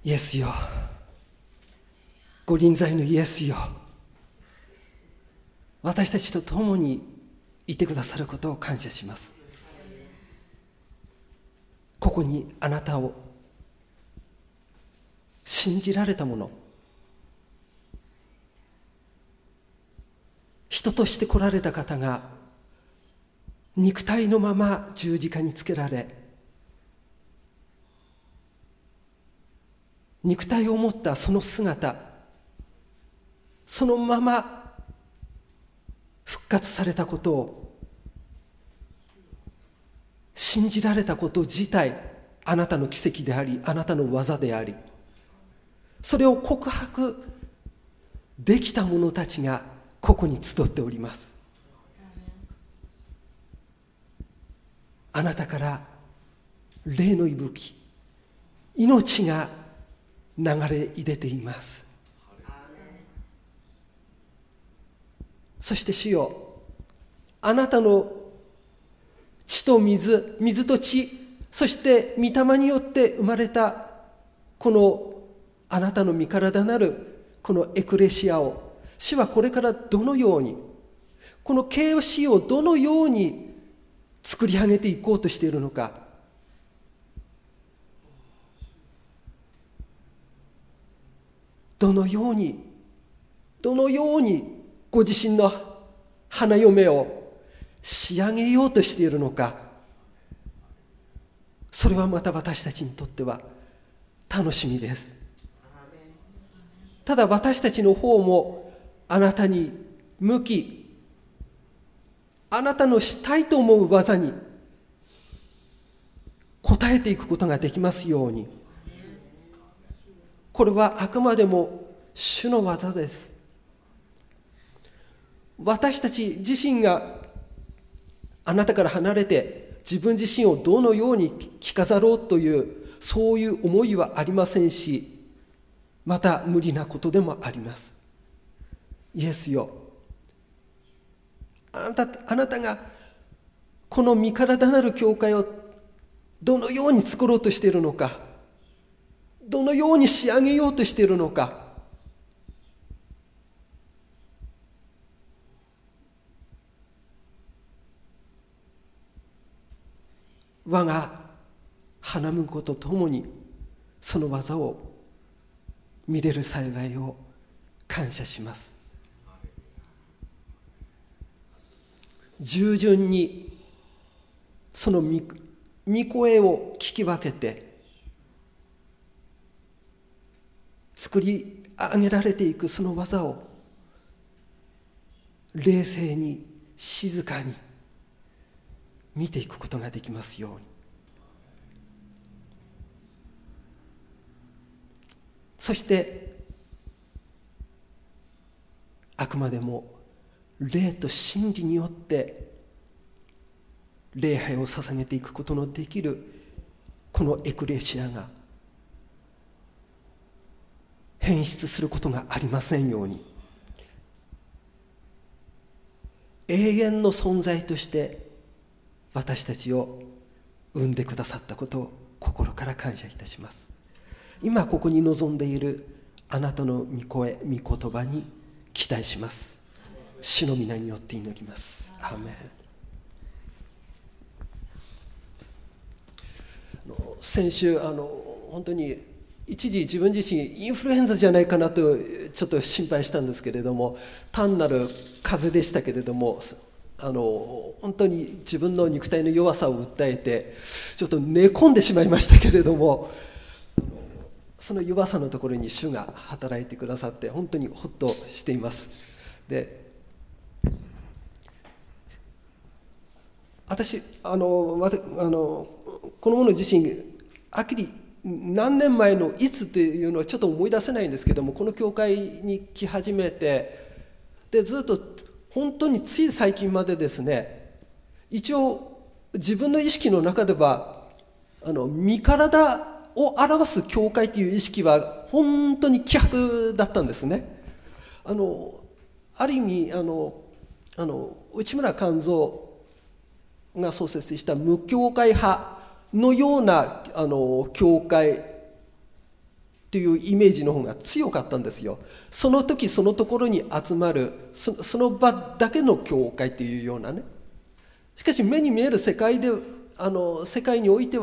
イエスよ、ご臨在のイエスよ、私たちと共にいてくださることを感謝します。ここにあなたを信じられたもの、人として来られた方が肉体のまま十字架につけられ、肉体を持ったその姿、そのまま復活されたことを信じられたこと自体、あなたの奇跡であり、あなたの技であり、それを告白できた者たちがここに集っております。あなたから霊の息吹、命が流れ出ています。そして主よ、あなたの血と水、水と血、そして御霊によって生まれたこのあなたの身体なるこのエクレシアを、主はこれからどのように、この形式をどのように作り上げていこうとしているのか、どのようにご自身の花嫁を仕上げようとしているのか、それはまた私たちにとっては楽しみです。ただ私たちの方もあなたに向き、あなたのしたいと思う技に応えていくことができますように。これはあくまでも主の技です。私たち自身があなたから離れて自分自身をどのように着飾ろうというそういう思いはありませんし、また無理なことでもあります。イエスよ、あなたがこの身体なる教会をどのように作ろうとしているのか、どのように仕上げようとしているのか、我が花婿とともにその技を見れる幸いを感謝します。従順にその御声を聞き分けて作り上げられていくその技を冷静に静かに見ていくことができますように。そしてあくまでも霊と真理によって礼拝を捧げていくことのできるこのエクレシアが変質することがありませんように、永遠の存在として私たちを生んでくださったことを心から感謝いたします。今ここに臨んでいるあなたの御声、御言葉に期待します。主の皆によって祈ります。アーメン。先週本当に一時自分自身インフルエンザじゃないかなとちょっと心配したんですけれども、単なる風邪でしたけれども、本当に自分の肉体の弱さを訴えてちょっと寝込んでしまいましたけれども、その弱さのところに主が働いてくださって本当にほっとしています。で、私この者自身はっきり何年前のいつっていうのはちょっと思い出せないんですけども、この教会に来始めて、でずっと本当につい最近までですね、一応自分の意識の中では身体を表す教会という意識は本当に希薄だったんですね。ある意味内村勘三が創設した無教会派のような教会というイメージの方が強かったんですよ。その時そのところに集まるその場だけの教会というようなね。しかし目に見える世界で世界において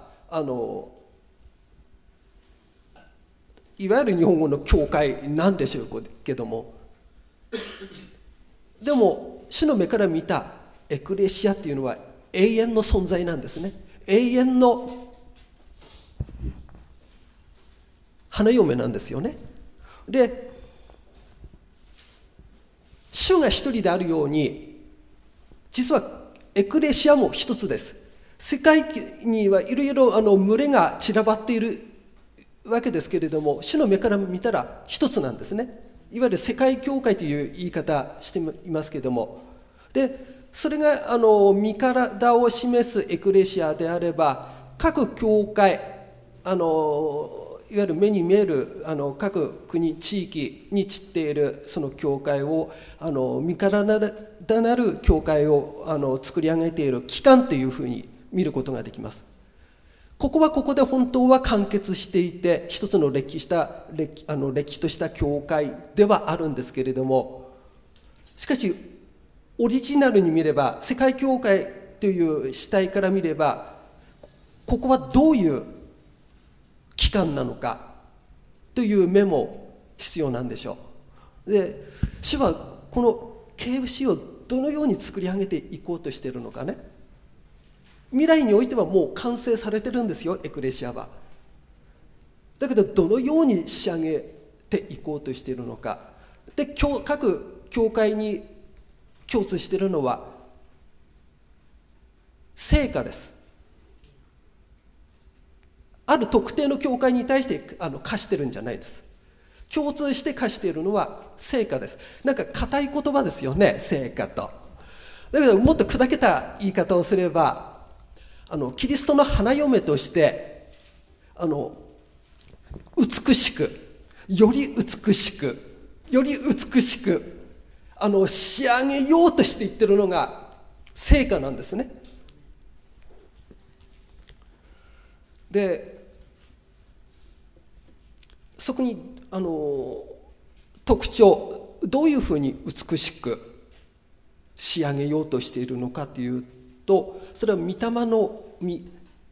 はいわゆる日本語の教会なんでしょうけども、でも主の目から見たエクレシアっていうのは永遠の存在なんですね。永遠の花嫁なんですよね。で、主が一人であるように、実はエクレシアも一つです。世界にはいろいろ群れが散らばっているわけですけれども、主の目から見たら一つなんですね。いわゆる世界教会という言い方していますけれども、でそれが身体を示すエクレシアであれば、各教会いわゆる目に見える各国地域に散っているその教会を身体なる教会を作り上げている機関というふうに見ることができます。ここはここで本当は完結していて一つの歴史とした教会ではあるんですけれども、しかしオリジナルに見れば、世界教会という主体から見れば、ここはどういう機関なのかという目も必要なんでしょう。で、主はこの KFC をどのように作り上げていこうとしているのかね。未来においてはもう完成されてるんですよ、エクレシアは。だけどどのように仕上げていこうとしているのか。で、各教会に共通しているのは成果です。ある特定の教会に対して課してるんじゃないです。共通して課しているのは成果です。なんか固い言葉ですよね、成果と。だけどもっと砕けた言い方をすれば、キリストの花嫁として美しく、より美しく仕上げようとしていってるのが成果なんですね。で、そこに特徴、どういうふうに美しく仕上げようとしているのかというと、それは御霊の実、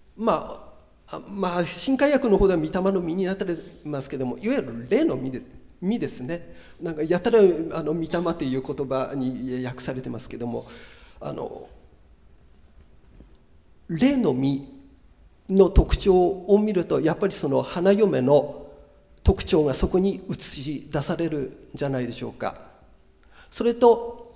新海訳の方では御霊の実になっていますけれども、いわゆる霊の実ですね。なんかやたら御霊という言葉に訳されてますけども、霊の実の特徴を見ると、やっぱりその花嫁の特徴がそこに映し出されるんじゃないでしょうか。それと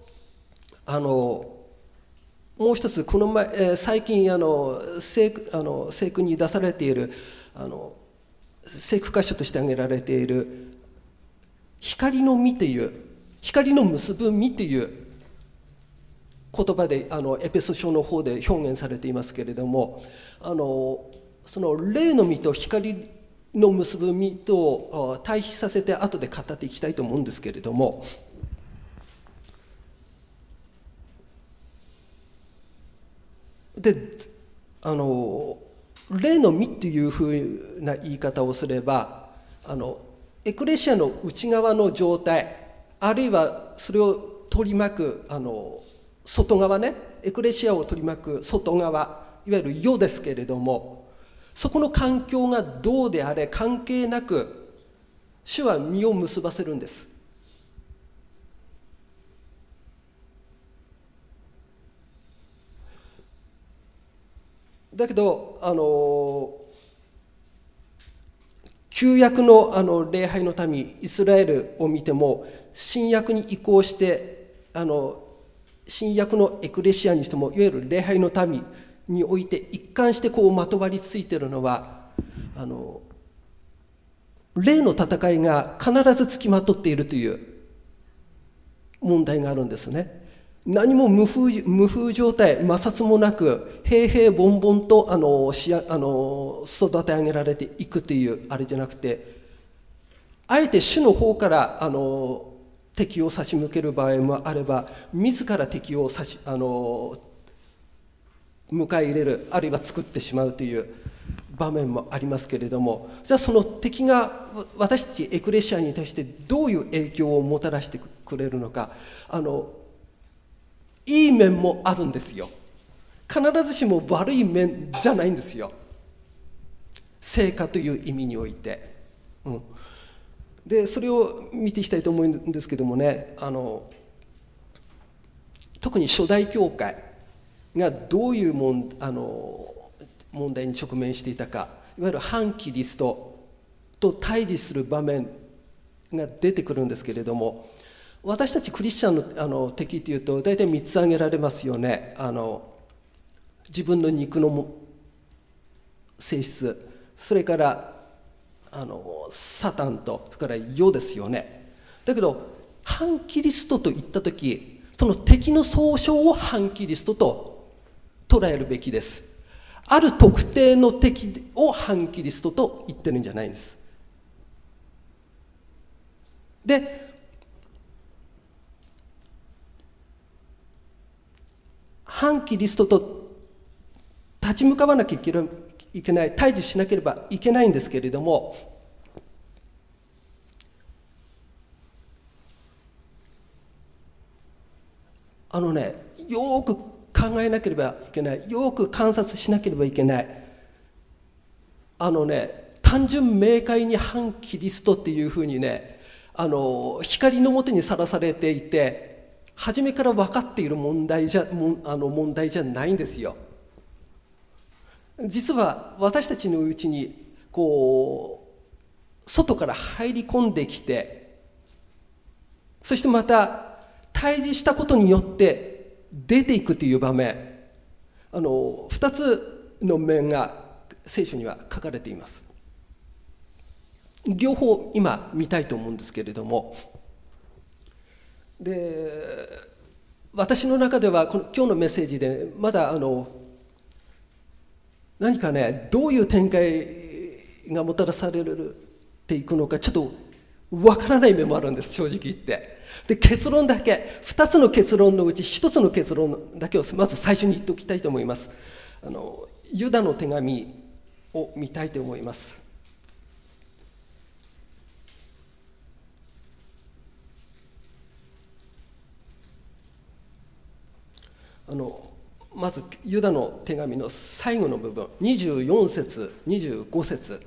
もう一つ、この前最近聖句に出されている聖句箇所として挙げられている光の実という、光の結ぶ実という言葉でエペソ書の方で表現されていますけれども、その霊の実と光の結ぶ実と対比させて後で語っていきたいと思うんですけれども、で霊の実というふうな言い方をすれば、エクレシアの内側の状態、あるいはそれを取り巻く外側ね、エクレシアを取り巻く外側、いわゆる世ですけれども、そこの環境がどうであれ関係なく、主は実を結ばせるんです。だけど旧約の礼拝の民イスラエルを見ても、新約に移行して新約のエクレシアにしても、いわゆる礼拝の民において一貫してまとわりついているのは霊の戦いが必ずつきまとっているという問題があるんですね。何も無風状態、摩擦もなく平々凡々と育て上げられていくというあれじゃなくて、あえて主の方から敵を差し向ける場合もあれば、自ら敵を迎え入れる、あるいは作ってしまうという場面もありますけれども、じゃあその敵が私たちエクレシアに対してどういう影響をもたらしてくれるのか、いい面もあるんですよ。必ずしも悪い面じゃないんですよ、成果という意味において。でそれを見ていきたいと思うんですけどもね、特に初代教会がどういう問題に直面していたか、いわゆる反キリストと対峙する場面が出てくるんですけれども、私たちクリスチャンの敵というと大体3つ挙げられますよね。自分の肉の性質、それからサタンと、それから世ですよね。だけど反キリストと言ったとき、その敵の総称を反キリストと捉えるべきです。ある特定の敵を反キリストと言ってるんじゃないんです。で、反キリストと立ち向かわなきゃいけない、対峙しなければいけないんですけれども、よく考えなければいけない、よく観察しなければいけない。単純明快に反キリストっていうふうにね、光の下にさらされていて、初めから分かっている問題じゃないんですよ。実は私たちのうちに外から入り込んできて、そしてまた対峙したことによって出ていくという場面、2つの面が聖書には書かれています。両方今見たいと思うんですけれども、で私の中では今日のメッセージでまだ何かね、どういう展開がもたらされていくのかちょっとわからない面もあるんです、正直言って。で結論だけ、2つの結論のうち1つの結論だけをまず最初に言っておきたいと思います。ユダの手紙を見たいと思います。まずユダの手紙の最後の部分、24節25節、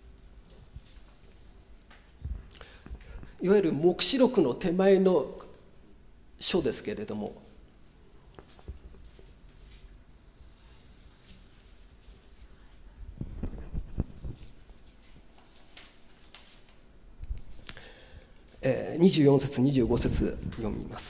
いわゆる黙示録の手前の書ですけれども、24節25節読みます。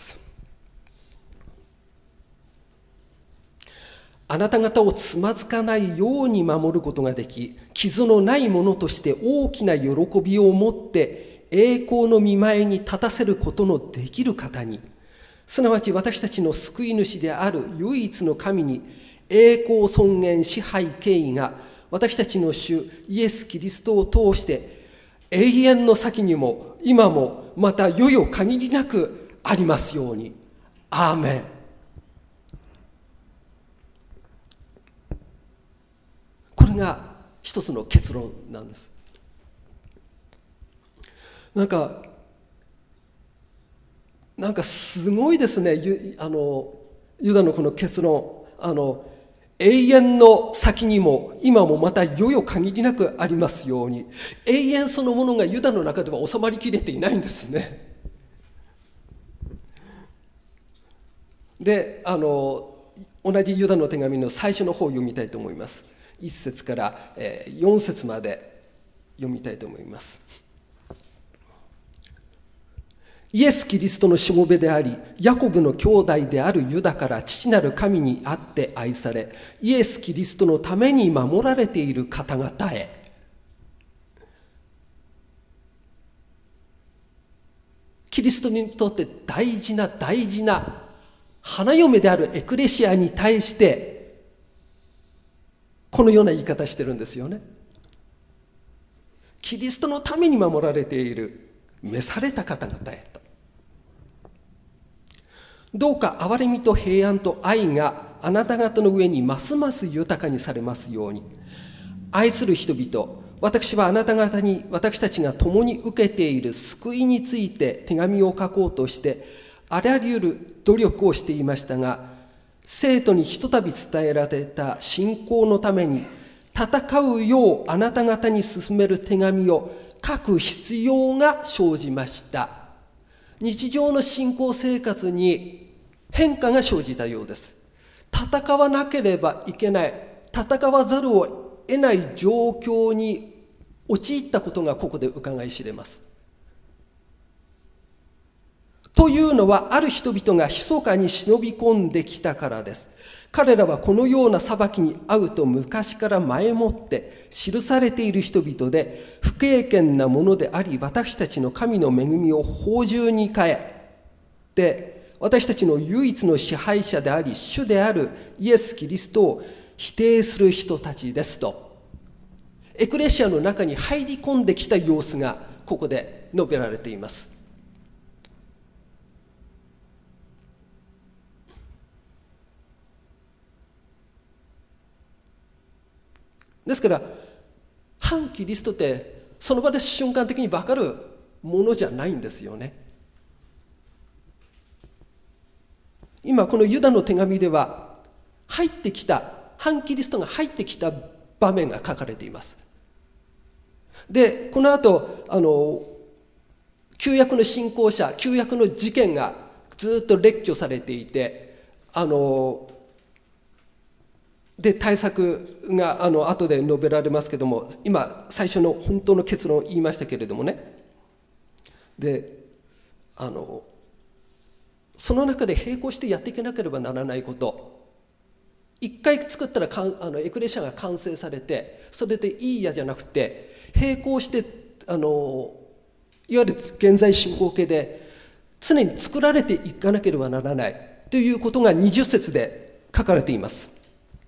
あなた方をつまずかないように守ることができ、傷のないものとして大きな喜びを持って栄光の御前に立たせることのできる方に、すなわち私たちの救い主である唯一の神に、栄光尊厳支配権威が私たちの主イエス・キリストを通して永遠の先にも今もまた世々限りなくありますように。アーメン。これが一つの結論なんです。なんかすごいですね。ユダのこの結論、永遠の先にも今もまた世々限りなくありますように。永遠そのものがユダの中では収まりきれていないんですね。で同じユダの手紙の最初の方を読みたいと思います。1節から4節まで読みたいと思います。イエス・キリストのしもべであり、ヤコブの兄弟であるユダから父なる神にあって愛され、イエス・キリストのために守られている方々へ。キリストにとって大事な花嫁であるエクレシアに対してこのような言い方してるんですよね。キリストのために守られている召された方々へと。どうか憐れみと平安と愛があなた方の上にますます豊かにされますように。 愛する人々、私はあなた方に私たちが共に受けている救いについて手紙を書こうとしてあらゆる努力をしていましたが、生徒にひとたび伝えられた信仰のために戦うようあなた方に進める手紙を書く必要が生じました。日常の信仰生活に変化が生じたようです。戦わなければいけない、戦わざるを得ない状況に陥ったことがここで伺い知れます。というのは、ある人々が密かに忍び込んできたからです。彼らはこのような裁きに遭うと昔から前もって記されている人々で、不経験なものであり、私たちの神の恵みを放縦に変えて、私たちの唯一の支配者であり主であるイエス・キリストを否定する人たちですと、エクレシアの中に入り込んできた様子がここで述べられています。ですから反キリストってその場で瞬間的に分かるものじゃないんですよね。今このユダの手紙では入ってきた反キリストが入ってきた場面が書かれています。でこの後旧約の信仰者、旧約の事件がずっと列挙されていて、で対策が後で述べられますけども、今最初の本当の結論を言いましたけれどもね、でその中で並行してやっていかなければならないこと、一回作ったらエクレシアが完成されてそれでいいやじゃなくて、並行していわゆる現在進行形で常に作られていかなければならないということが20節で書かれています。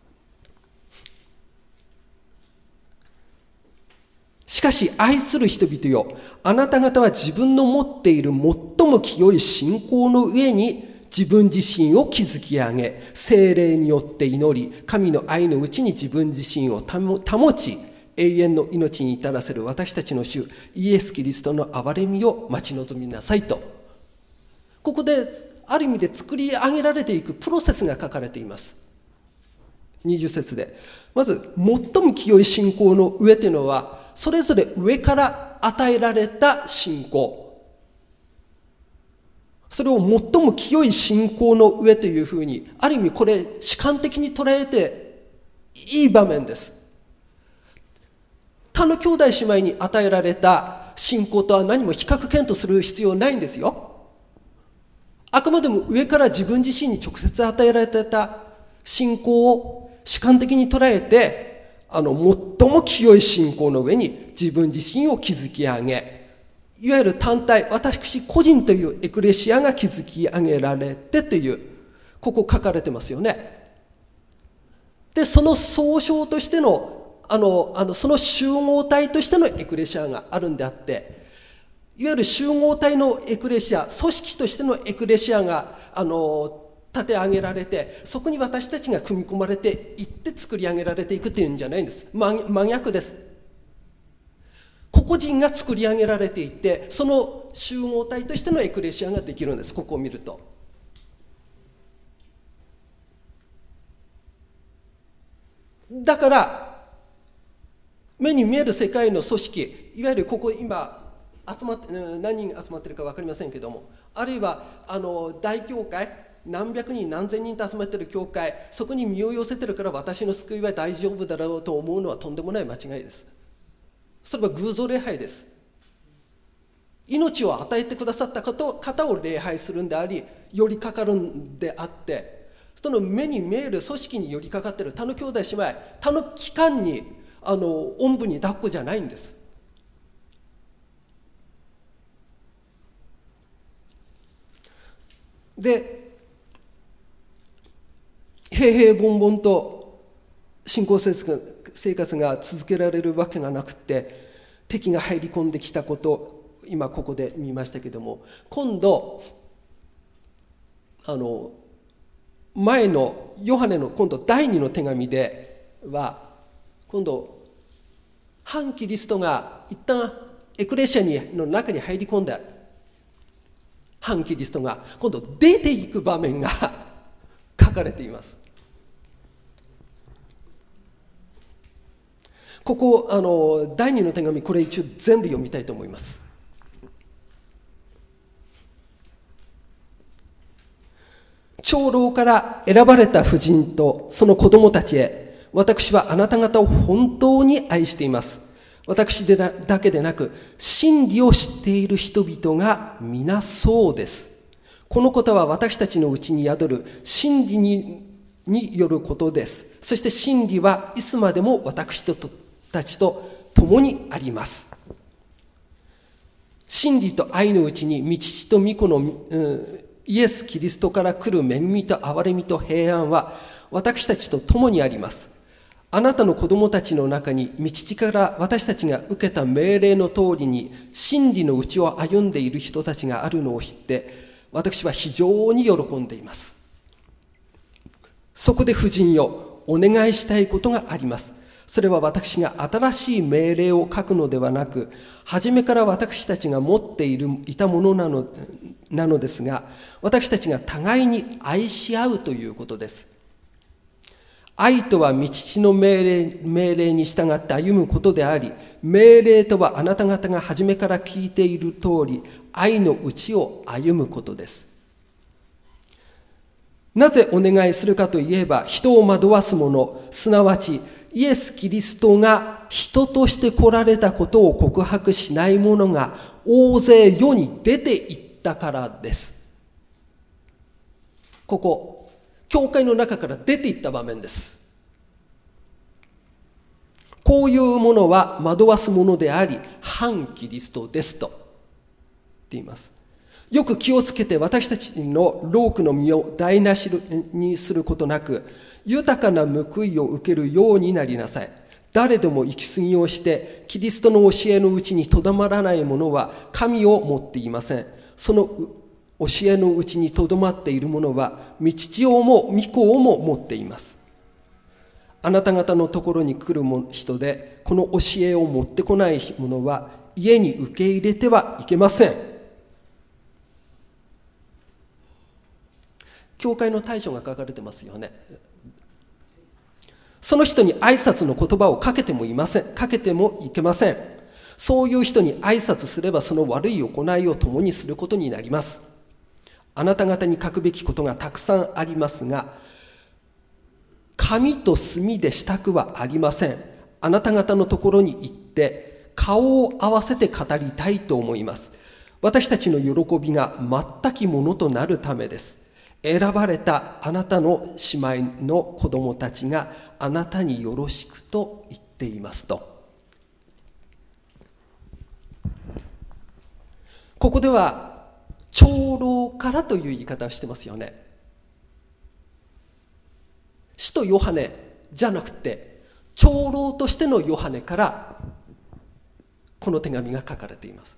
しかし愛する人々よ、あなた方は自分の持っている最も清い信仰の上に自分自身を築き上げ、聖霊によって祈り、神の愛のうちに自分自身を保ち、永遠の命に至らせる私たちの主イエス・キリストの憐れみを待ち望みなさいと、ここである意味で作り上げられていくプロセスが書かれています。20節でまず最も清い信仰の上というのは、それぞれ上から与えられた信仰、それを最も清い信仰の上というふうに、ある意味これ主観的に捉えていい場面です。他の兄弟姉妹に与えられた信仰とは何も比較検討する必要ないんですよ。あくまでも上から自分自身に直接与えられた信仰を主観的に捉えて、最も清い信仰の上に自分自身を築き上げ、いわゆる単体、私個人というエクレシアが築き上げられてという、ここ書かれてますよね。でその総称としてのその集合体としてのエクレシアがあるんであって、いわゆる集合体のエクレシア、組織としてのエクレシアが立て上げられて、そこに私たちが組み込まれていって作り上げられていくというんじゃないんです。真逆です。個々人が作り上げられていって、その集合体としてのエクレシアができるんです。ここを見るとだから目に見える世界の組織、いわゆるここ今集まって何人集まってるか分かりませんけども、あるいは大教会、何百人何千人と集まっている教会、そこに身を寄せてるから私の救いは大丈夫だろうと思うのはとんでもない間違いです。それは偶像礼拝です。命を与えてくださった方を礼拝するんであり、寄りかかるんであって、その目に見える組織に寄りかかっている他の兄弟姉妹、他の機関におんぶに抱っこじゃないんです。で平々凡々と信仰生活が続けられるわけがなくて、敵が入り込んできたこと、今ここで見ましたけども、今度前のヨハネの今度第2の手紙では、今度反キリストが一旦エクレシアの中に入り込んだ反キリストが今度出ていく場面が書かれています。ここ第2の手紙、これ一応全部読みたいと思います。長老から選ばれた婦人とその子供たちへ、私はあなた方を本当に愛しています。私だけでなく、真理を知っている人々が皆そうです。このことは私たちのうちに宿る真理によることです。そして真理はいつまでも私たちと共にあります。真理と愛のうちに、御父と御子の、イエス・キリストから来る恵みと憐れみと平安は私たちと共にあります。あなたの子供たちの中に御父から私たちが受けた命令の通りに真理のうちを歩んでいる人たちがあるのを知って、私は非常に喜んでいます。そこで夫人よ、お願いしたいことがあります。それは私が新しい命令を書くのではなく、初めから私たちが持っていたものなのですが、私たちが互いに愛し合うということです。愛とは御父の命令に従って歩むことであり、命令とはあなた方が初めから聞いている通り、愛のうちを歩むことです。なぜお願いするかといえば、人を惑わす者、すなわちイエス・キリストが人として来られたことを告白しない者が大勢世に出ていったからです。ここ、教会の中から出ていった場面です。こういうものは惑わすものであり、反キリストですと言っています。よく気をつけて私たちの労苦の身を台無しにすることなく、豊かな報いを受けるようになりなさい。誰でも行き過ぎをしてキリストの教えのうちにとどまらない者は神を持っていません。その教えのうちにとどまっている者は御父をも御子をも持っています。あなた方のところに来る人でこの教えを持ってこない者は家に受け入れてはいけません。教会の対処が書かれてますよね。その人に挨拶の言葉をかけてもいけません。そういう人に挨拶すればその悪い行いを共にすることになります。あなた方に書くべきことがたくさんありますが、紙と墨でしたくはありません。あなた方のところに行って顔を合わせて語りたいと思います。私たちの喜びが全きものとなるためです。選ばれたあなたの姉妹の子供たちがあなたによろしくと言っていますと。ここでは長老からという言い方をしてますよね。使徒ヨハネじゃなくて長老としてのヨハネからこの手紙が書かれています。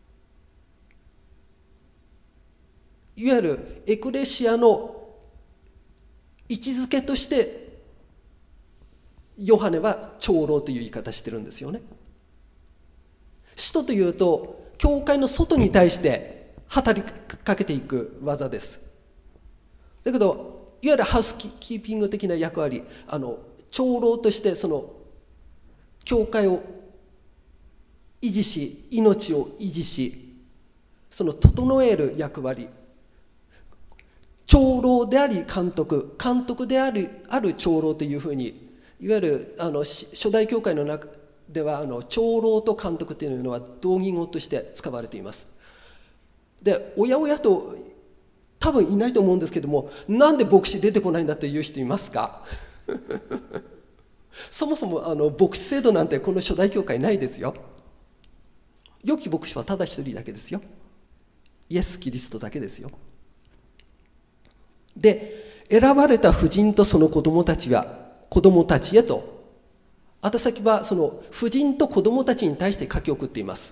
いわゆるエクレシアの位置づけとしてヨハネは長老という言い方してるんですよね。使徒というと教会の外に対して働きかけていく技です。だけどいわゆるハウスキーピング的な役割、長老としてその教会を維持し、命を維持し、その整える役割、長老であり監督である長老というふうに、いわゆる初代教会の中では長老と監督というのは同義語として使われています。で、おやおやと多分いないと思うんですけども、なんで牧師出てこないんだっていう人いますか？そもそも牧師制度なんてこの初代教会ないですよ。良き牧師はただ一人だけですよ。イエス・キリストだけですよ。で、選ばれた婦人とその子供たちへと、後先はその婦人と子供たちに対して書き送っています。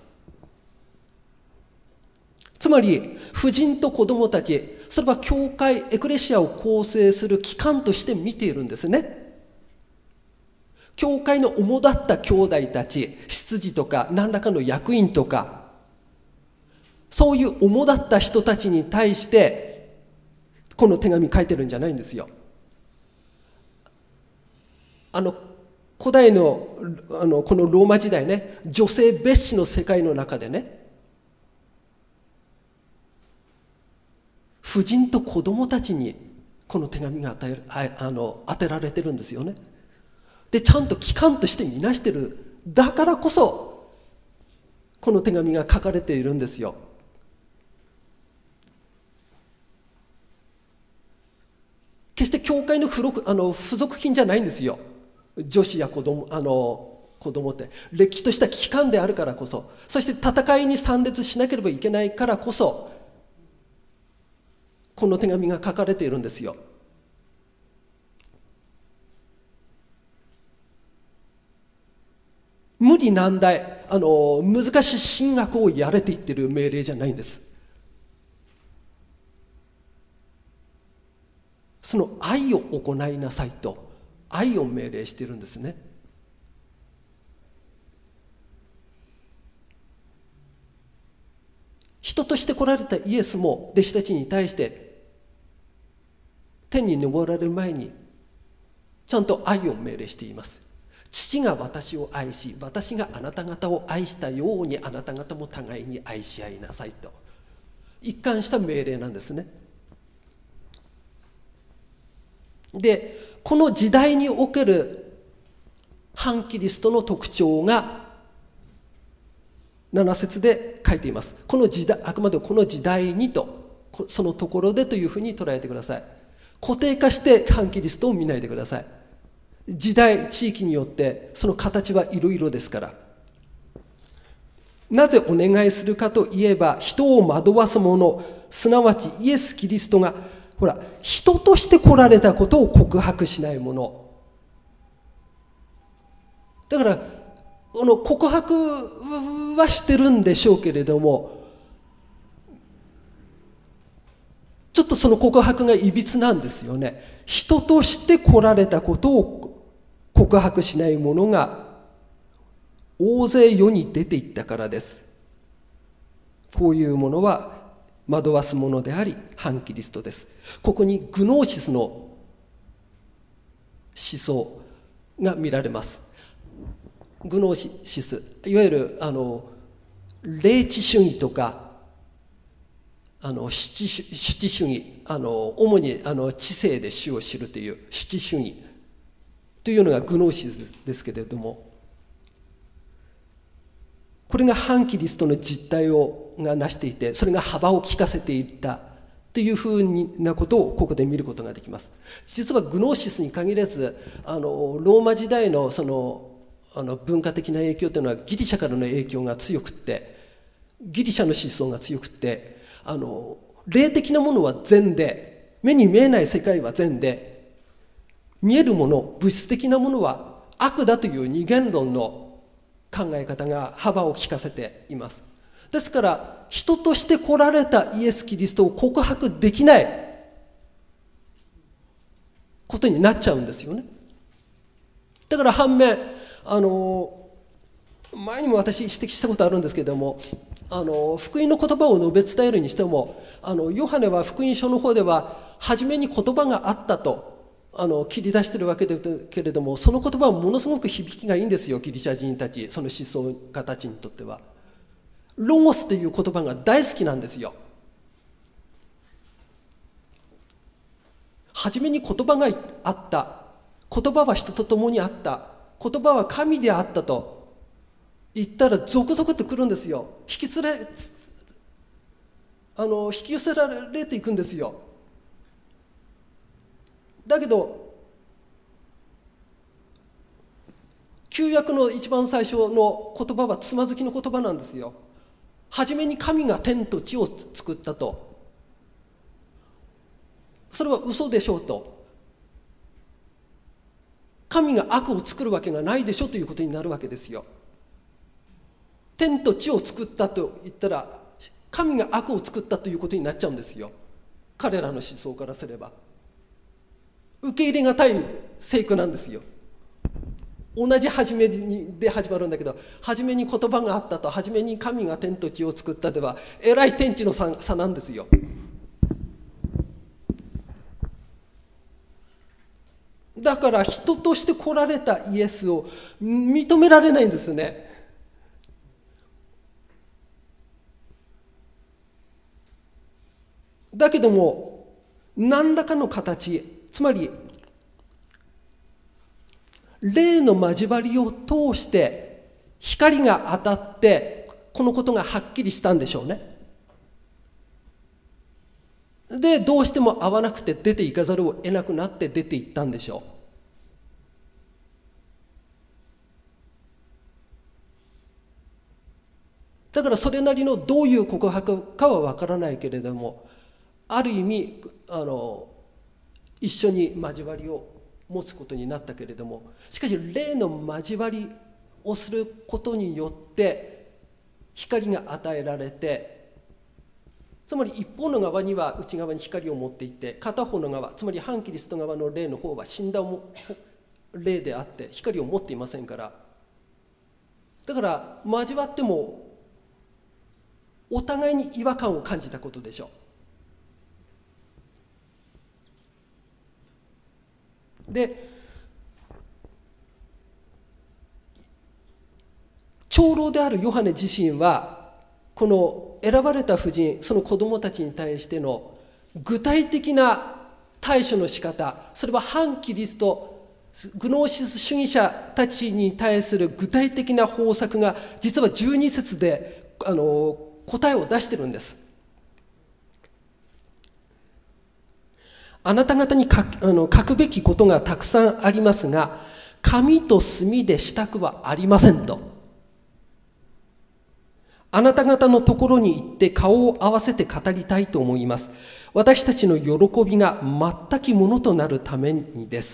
つまり婦人と子供たち、それは教会エクレシアを構成する機関として見ているんですね。 教会の主だった兄弟たち、執事とか何らかの役員とか、そういう主だった人たちに対してこの手紙書いてるんじゃないんですよ。古代の、このローマ時代ね、女性蔑視の世界の中でね、婦人と子供たちにこの手紙が当てられてるんですよね。でちゃんと機関として見なしてる。だからこそこの手紙が書かれているんですよ。決して教会の付属品じゃないんですよ。女子や子供ってれっきとした機関であるからこそ、そして戦いに参列しなければいけないからこそこの手紙が書かれているんですよ。無理難題、難しい神学をやれていってる命令じゃないんです。その愛を行いなさいと愛を命令しているんですね。人として来られたイエスも弟子たちに対して天に昇られる前にちゃんと愛を命令しています。父が私を愛し、私があなた方を愛したようにあなた方も互いに愛し合いなさいと一貫した命令なんですね。でこの時代における反キリストの特徴が7節で書いています。この時代、あくまでこの時代にとそのところでというふうに捉えてください。固定化して反キリストを見ないでください。時代地域によってその形はいろいろですから。なぜお願いするかといえば、人を惑わす者、すなわちイエス・キリストが人として来られたことを告白しないものだから、告白はしてるんでしょうけれども、ちょっとその告白がいびつなんですよね。人として来られたことを告白しないものが大勢世に出ていったからです。こういうものは惑わすものであり反キリストです。ここにグノーシスの思想が見られます。グノーシス、いわゆる霊知主義とか主知主義、主に知性で主を知るという主知主義というのがグノーシスですけれども、これが反キリストの実態が成していて、それが幅を利かせていったというふうなことをここで見ることができます。実はグノーシスに限らずローマ時代のその文化的な影響というのはギリシャからの影響が強くって、ギリシャの思想が強くって、霊的なものは善で、目に見えない世界は善で、見えるもの、物質的なものは悪だという二元論の考え方が幅を利かせています。ですから人として来られたイエス・キリストを告白できないことになっちゃうんですよね。だから反面前にも私指摘したことあるんですけれども、福音の言葉を述べ伝えるにしてもヨハネは福音書の方では初めに言葉があったと切り出してるわけですけれども、その言葉はものすごく響きがいいんですよ。ギリシャ人たち、その思想家たちにとってはロゴスという言葉が大好きなんですよ。初めに言葉があった、言葉は人と共にあった、言葉は神であったと言ったら続々と来るんですよ。引き寄せられていくんですよ。だけど旧約の一番最初の言葉はつまずきの言葉なんですよ。はじめに神が天と地を作ったと、それは嘘でしょうと、神が悪を作るわけがないでしょということになるわけですよ。天と地を作ったと言ったら神が悪を作ったということになっちゃうんですよ。彼らの思想からすれば受け入れがたい聖句なんですよ。 同じ初めで始まるんだけど、初めに言葉があったと、初めに神が天と地を作ったではえらい天地の差なんですよ。だから人として来られたイエスを認められないんですね。だけども何らかの形、つまり霊の交わりを通して光が当たってこのことがはっきりしたんでしょうね。でどうしても合わなくて出ていかざるを得なくなって出ていったんでしょう。だからそれなりのどういう告白かは分からないけれども、ある意味一緒に交わりを持つことになったけれども、しかし霊の交わりをすることによって光が与えられて、つまり一方の側には内側に光を持っていて、片方の側、つまり反キリスト側の霊の方は死んだ霊であって光を持っていませんから、だから交わってもお互いに違和感を感じたことでしょう。で長老であるヨハネ自身はこの選ばれた婦人、その子供たちに対しての具体的な対処の仕方、それは反キリストグノーシス主義者たちに対する具体的な方策が実は12節で答えを出してるんです。あなた方に書くべきことがたくさんありますが、紙と墨でしたくはありませんと。あなた方のところに行って顔を合わせて語りたいと思います。私たちの喜びが全きものとなるためにです。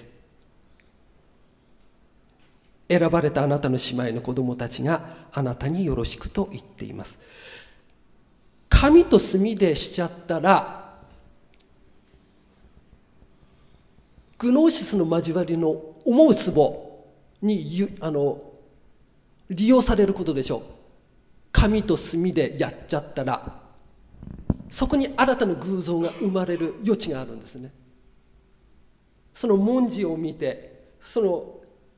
選ばれたあなたの姉妹の子供たちがあなたによろしくと言っています。紙と墨でしちゃったら、グノーシスの交わりの思うツボに利用されることでしょう。紙と墨でやっちゃったら、そこに新たな偶像が生まれる余地があるんですね。その文字を見て、その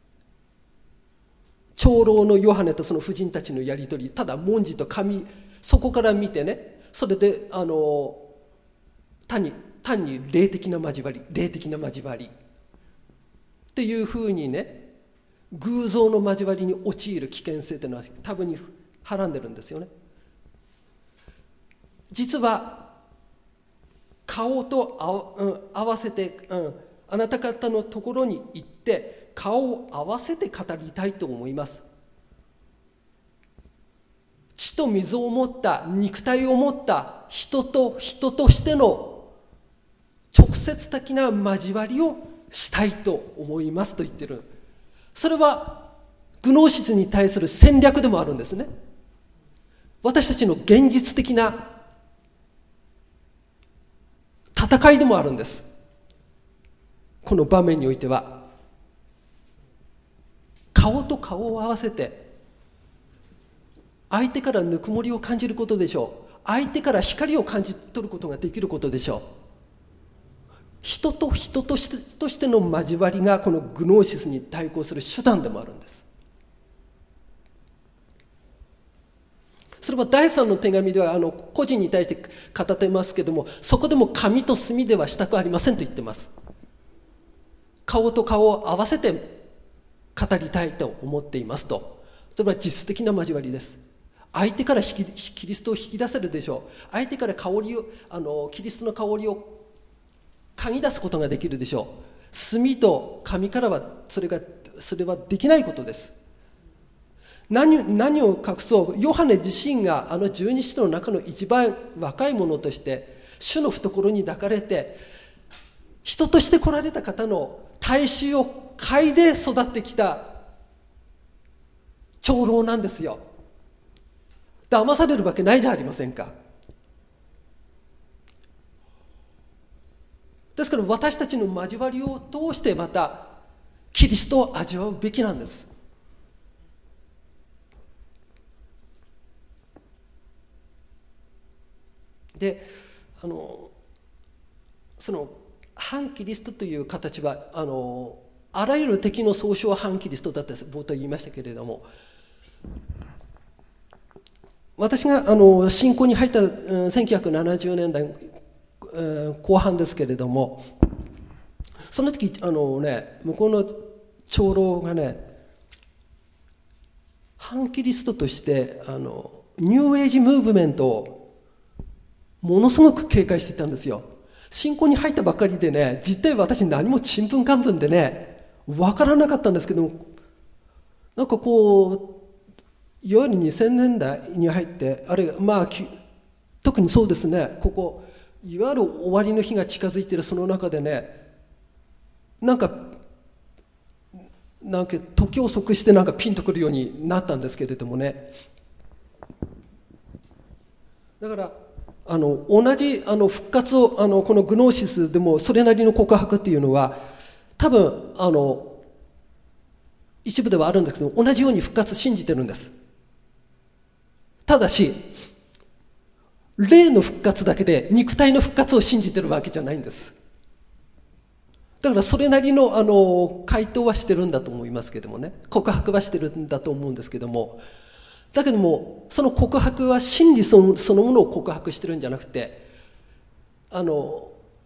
長老のヨハネとその婦人たちのやり取り、ただ文字と紙、そこから見てね、それで単に霊的な交わりっていうふうにね、偶像の交わりに陥る危険性というのは多分にはらんでるんですよね。実は顔と合わせて、あなた方のところに行って顔を合わせて語りたいと思います。血と水を持った肉体を持った人と人としての直接的な交わりをしたいと思いますと言ってる。それはグノーシスに対する戦略でもあるんですね。私たちの現実的な戦いでもあるんです。この場面においては顔と顔を合わせて相手からぬくもりを感じることでしょう。相手から光を感じ取ることができることでしょう。人と人としての交わりがこのグノーシスに対抗する手段でもあるんです。それは第3の手紙では個人に対して語ってますけども、そこでも紙と墨ではしたくありませんと言ってます。顔と顔を合わせて語りたいと思っていますと。それは実質的な交わりです。相手からキリストを引き出せるでしょう。相手から香りをキリストの香りを嗅ぎ出すことができるでしょう。墨と紙からはそれはできないことです。何を隠そう、ヨハネ自身が十二使徒の中の一番若い者として主の懐に抱かれて人として来られた方の大衆を嗅いで育ってきた長老なんですよ。騙されるわけないじゃありませんか。ですから私たちの交わりを通してまたキリストを味わうべきなんです。 でその反キリストという形はあらゆる敵の総称は反キリストだって冒頭言いましたけれども、私が信仰に入った1970年代後半ですけれども、その時向こうの長老がね、反キリストとしてニューエイジムーブメントをものすごく警戒していたんですよ。信仰に入ったばっかりでね、実態私何もちんぷんかんぷんでね分からなかったんですけども、なんかこういわゆる2000年代に入って、あるいは特にそうですね、ここいわゆる終わりの日が近づいているその中でね、なんか時を即してピンとくるようになったんですけれどもね。だから同じ復活をこのグノーシスでもそれなりの告白っていうのは多分一部ではあるんですけど、同じように復活信じてるんです。ただし霊の復活だけで肉体の復活を信じてるわけじゃないんです。だからそれなりの回答はしてるんだと思いますけどもね、告白はしてるんだと思うんですけども、だけどもその告白は真理そのものを告白してるんじゃなくて、いわ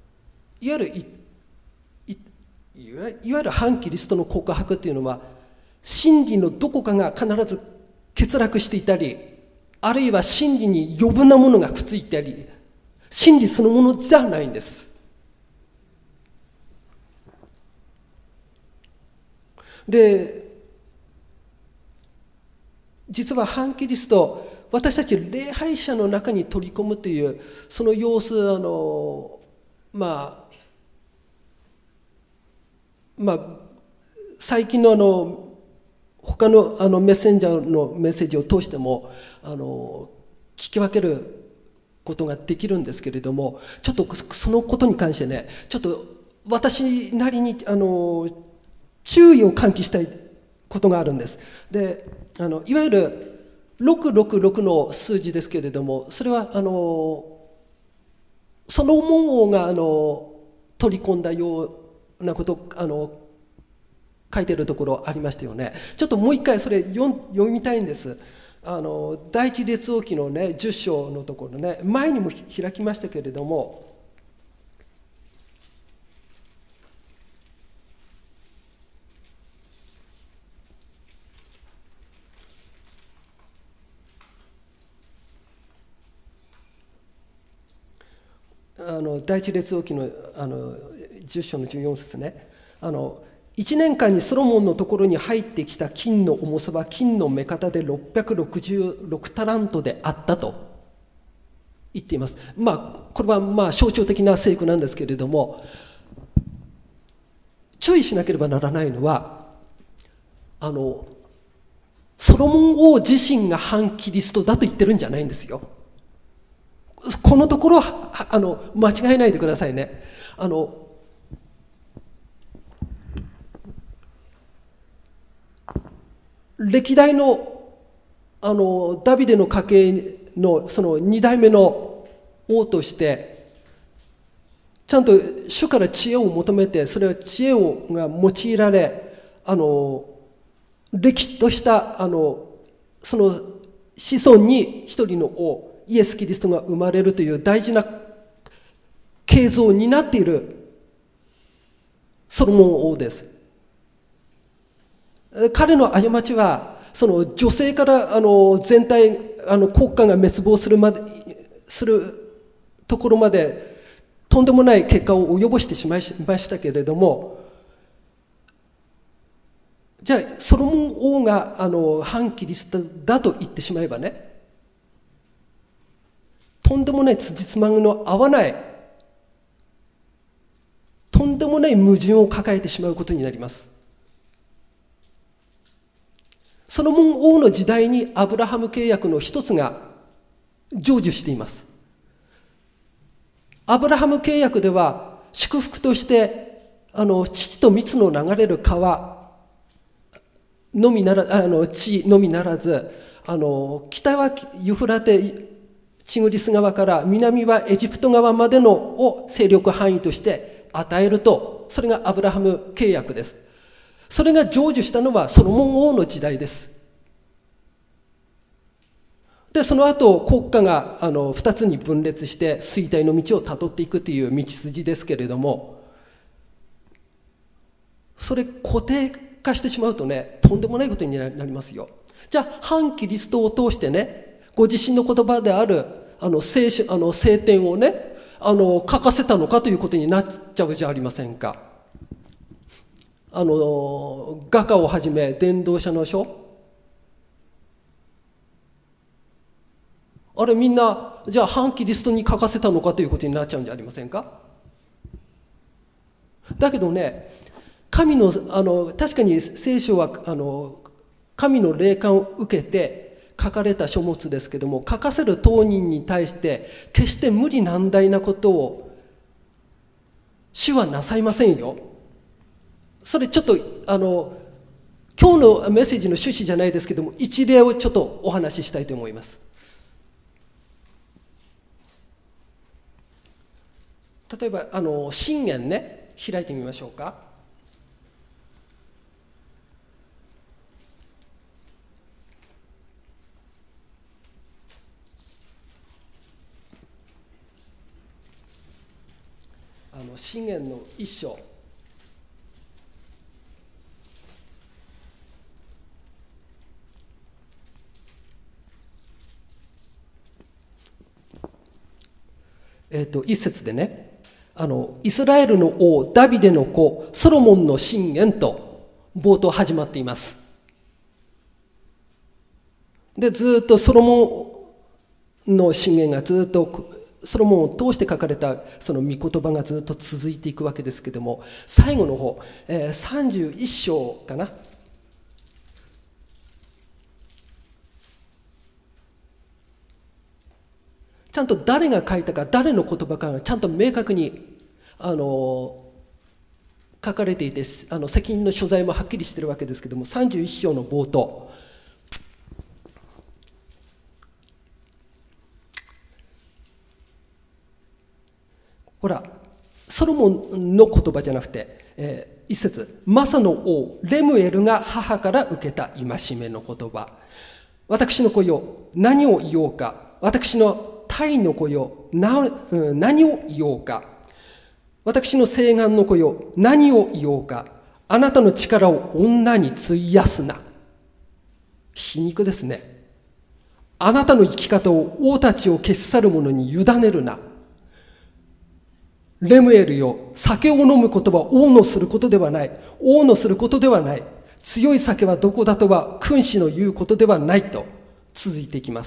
ゆる反キリストの告白っていうのは、真理のどこかが必ず欠落していたり、あるいは真理に余分なものがくっついたり、真理そのものじゃないんです。で、実は反キリスト、私たち礼拝者の中に取り込むというその様子、最近の他のメッセンジャーのメッセージを通しても聞き分けることができるんですけれども、ちょっとそのことに関してね、ちょっと私なりに注意を喚起したいことがあるんです。で、いわゆる666の数字ですけれども、それはソロモン王が取り込んだようなこと書いてるところありましたよね。ちょっともう一回それ読みたいんです。第一列王記のね10章のところね、前にも開きましたけれども、第一列王記の10章の14節ね、1年間にソロモンのところに入ってきた金の重さは金の目方で666タラントであったと言っています。これは象徴的な聖句なんですけれども、注意しなければならないのは、ソロモン王自身が反キリストだと言ってるんじゃないんですよ。このところは間違えないでくださいね。歴代のダビデの家系のその2代目の王としてちゃんと主から知恵を求めて、それは知恵が用いられ歴史としたその子孫に一人の王イエス・キリストが生まれるという大事な形像を担っているソロモン王です。彼の過ちはその女性から全体国家が滅亡するところまでとんでもない結果を及ぼしてしまいましたけれども、じゃあソロモン王が反キリストだと言ってしまえばね、とんでもない辻褄の合わないとんでもない矛盾を抱えてしまうことになります。ソロモン王の時代にアブラハム契約の一つが成就しています。アブラハム契約では祝福として父と蜜の流れる川のみなら地のみならず北はユフラテチグリス川から南はエジプト川までのを勢力範囲として与えると、それがアブラハム契約です。それが成就したのはソロモン王の時代です。でその後国家が2つに分裂して衰退の道をたどっていくという道筋ですけれども、それ固定化してしまうとね、とんでもないことになりますよ。じゃあ反キリストを通してね、ご自身の言葉である聖典をね書かせたのかということになっちゃうじゃありませんか。画家をはじめ伝道者の書、あれみんなじゃあ反キリストに書かせたのかということになっちゃうんじゃありませんか。だけどね、神の確かに聖書は神の霊感を受けて書かれた書物ですけども、書かせる当人に対して決して無理難題なことを主はなさいませんよ。それちょっと今日のメッセージの趣旨じゃないですけども、一例をちょっとお話ししたいと思います。例えば箴言ね、開いてみましょうか。箴言の一章、一節でね、イスラエルの王ダビデの子ソロモンの箴言と冒頭始まっています。でずっとソロモンの箴言がずっとソロモンを通して書かれたその御言葉がずっと続いていくわけですけども、最後の方、31章かな、ちゃんと誰が書いたか誰の言葉かがちゃんと明確に書かれていて、責任の所在もはっきりしているわけですけども、31章の冒頭、ほらソロモンの言葉じゃなくて、一節、マサの王レムエルが母から受けた戒めの言葉。私の子よ何を言おうか、私の胎の子よ何を言おうか、私の誓願の子よ何を言おうか、あなたの力を女に費やすな。皮肉ですね。あなたの生き方を王たちを消し去る者に委ねるな。レムエルよ、酒を飲むことは王のすることではない。王のすることではない。強い酒はどこだとは君主の言うことではないと続いていきます。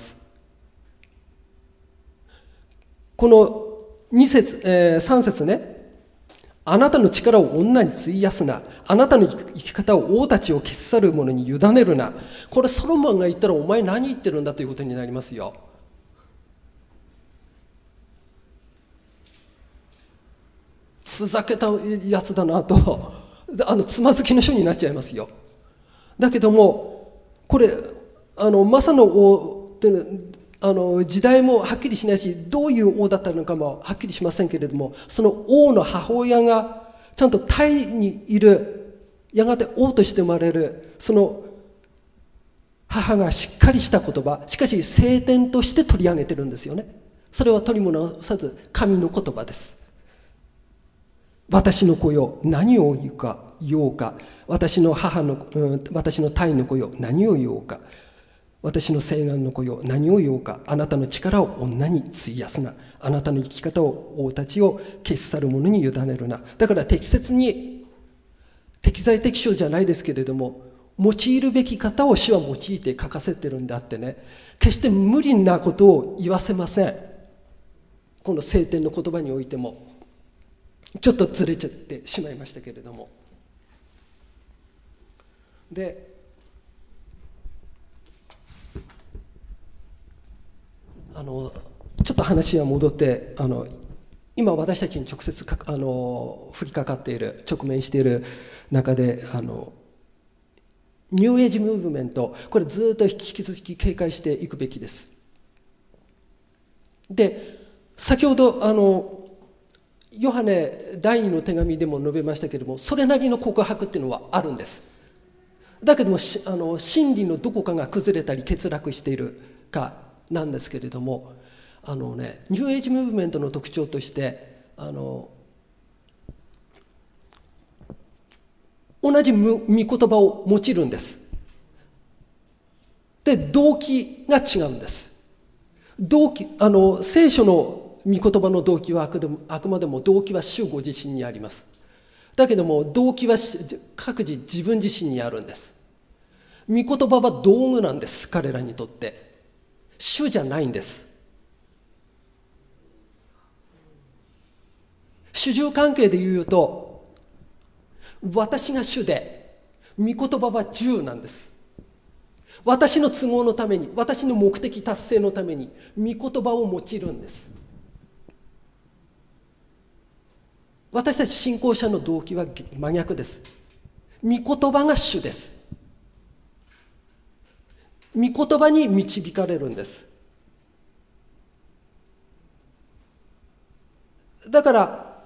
この2節、3節ね、あなたの力を女に費やすな。あなたの生き方を王たちを消し去る者に委ねるな。これソロモンが言ったらお前何言ってるんだということになりますよ。ふざけたやつだなとつまずきの書になっちゃいますよ。だけどもこれマサの王って時代もはっきりしないし、どういう王だったのかもはっきりしませんけれども、その王の母親がちゃんとタイにいる、やがて王として生まれるその母がしっかりした言葉、しかし聖典として取り上げてるんですよね。それは取りも直さず神の言葉です。私の子よ何を言おうか、私の胎の子よ何を言おうか、私の誓願の子よ何を言おうか、あなたの力を女に費やすな。あなたの生き方を王たちを消し去る者に委ねるな。だから適切に適材適所じゃないですけれども、用いるべき方を主は用いて書かせてるんであってね、決して無理なことを言わせません。この聖典の言葉においてもちょっとずれちゃってしまいましたけれども、でちょっと話は戻って、今私たちに直接降りかかっている、直面している中でニューエイジムーブメント、これずっと引き続き警戒していくべきです。 で、先ほどヨハネ第2の手紙でも述べましたけれども、それなりの告白っていうのはあるんです。だけども真理のどこかが崩れたり欠落しているかなんですけれども、ニューエイジムーブメントの特徴として同じ御言葉を用いるんです。で、動機が違うんです。聖書の御言葉の動機はあくまでも動機は主ご自身にあります。だけども動機は各自自分自身にあるんです。御言葉は道具なんです、彼らにとって。主じゃないんです。主従関係で言うと、私が主で御言葉は従なんです。私の都合のために、私の目的達成のために御言葉を用いるんです。私たち信仰者の動機は真逆です。御言葉が主です。御言葉に導かれるんです。だから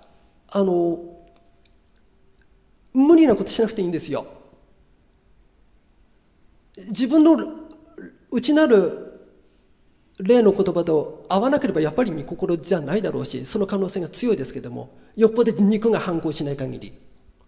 無理なことしなくていいんですよ。自分の内なる霊の言葉と合わなければやっぱり御心じゃないだろうし、その可能性が強いですけども、よっぽど肉が反抗しない限り。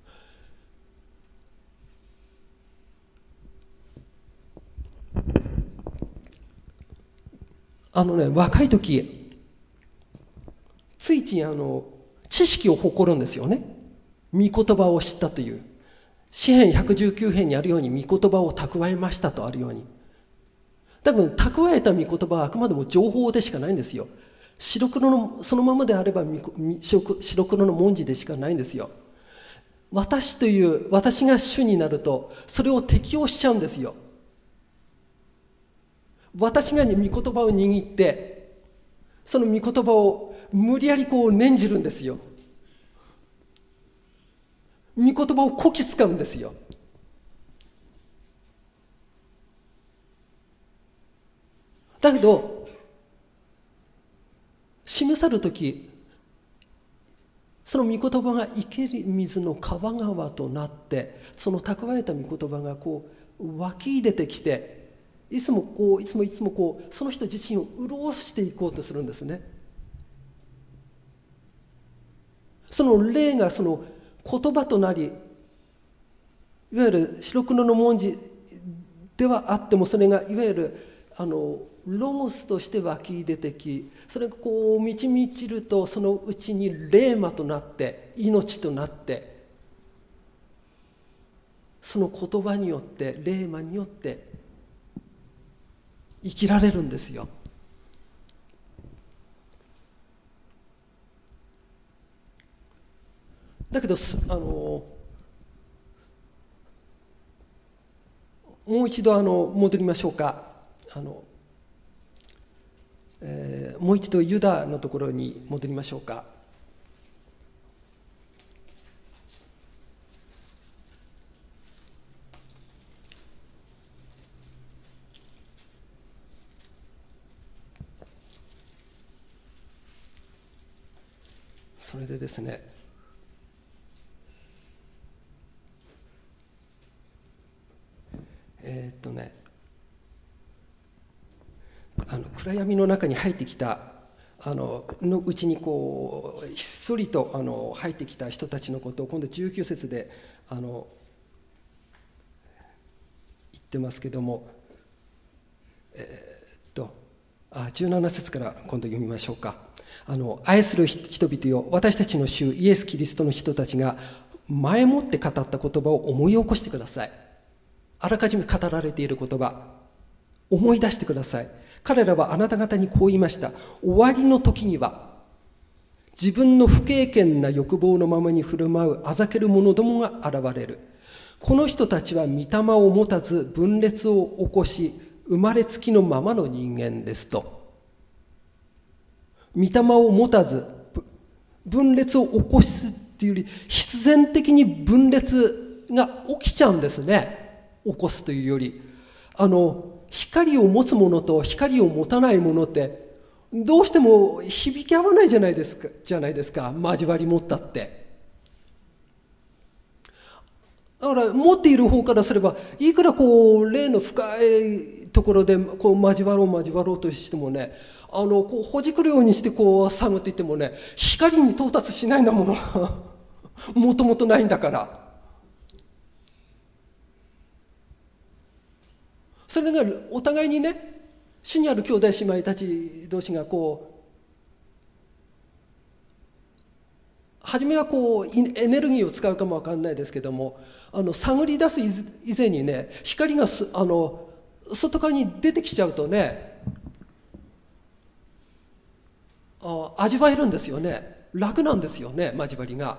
若い時ついつい知識を誇るんですよね。御言葉を知ったという。詩編119編にあるように御言葉を蓄えましたとあるように。だけど蓄えた御言葉はあくまでも情報でしかないんですよ。白黒のそのままであれば白黒の文字でしかないんですよ。私が主になるとそれを適用しちゃうんですよ。私が御言葉を握ってその御言葉を無理やり念じるんですよ。御言葉をこき使うんですよ。だけど示さるとき、その御言葉が生ける水の川川となって、その蓄えた御言葉が湧き出てきて、いつもその人自身を潤していこうとするんですね。その霊がその言葉となり、いわゆる白黒の文字ではあっても、それがいわゆるロゴスとして湧き出てき、それが満ち満ちると、そのうちに霊魔となって命となって、その言葉によって霊魔によって生きられるんですよ。だけどもう一度戻りましょうか。もう一度ユダのところに戻りましょうか。それでですね、暗闇の中に入ってきたのうちにひっそりと入ってきた人たちのことを今度19節で言ってますけども、17節から今度読みましょうか。愛する人々よ、私たちの主イエス・キリストの人たちが前もって語った言葉を思い起こしてください。あらかじめ語られている言葉、思い出してください。彼らはあなた方にこう言いました。終わりの時には自分の不経験な欲望のままに振る舞うあざける者どもが現れる。この人たちは御霊を持たず分裂を起こし、生まれつきのままの人間ですと。御霊を持たず分裂を起こすっていうより、必然的に分裂が起きちゃうんですね。起こすというより、光を持つものと光を持たないものってどうしても響き合わないじゃないですか、交わり持ったって。だから持っている方からすれば、いくらこう霊の深いところでこう交わろうとしてもね、こうほじくるようにしてこう探っていってもね、光に到達しないなものもともとないんだから。それがお互いにね、主にある兄弟姉妹たち同士がこう初めはこうエネルギーを使うかもわかんないですけども、探り出す以前にね、光が外側に出てきちゃうとね、味わえるんですよね。楽なんですよね、交わりが。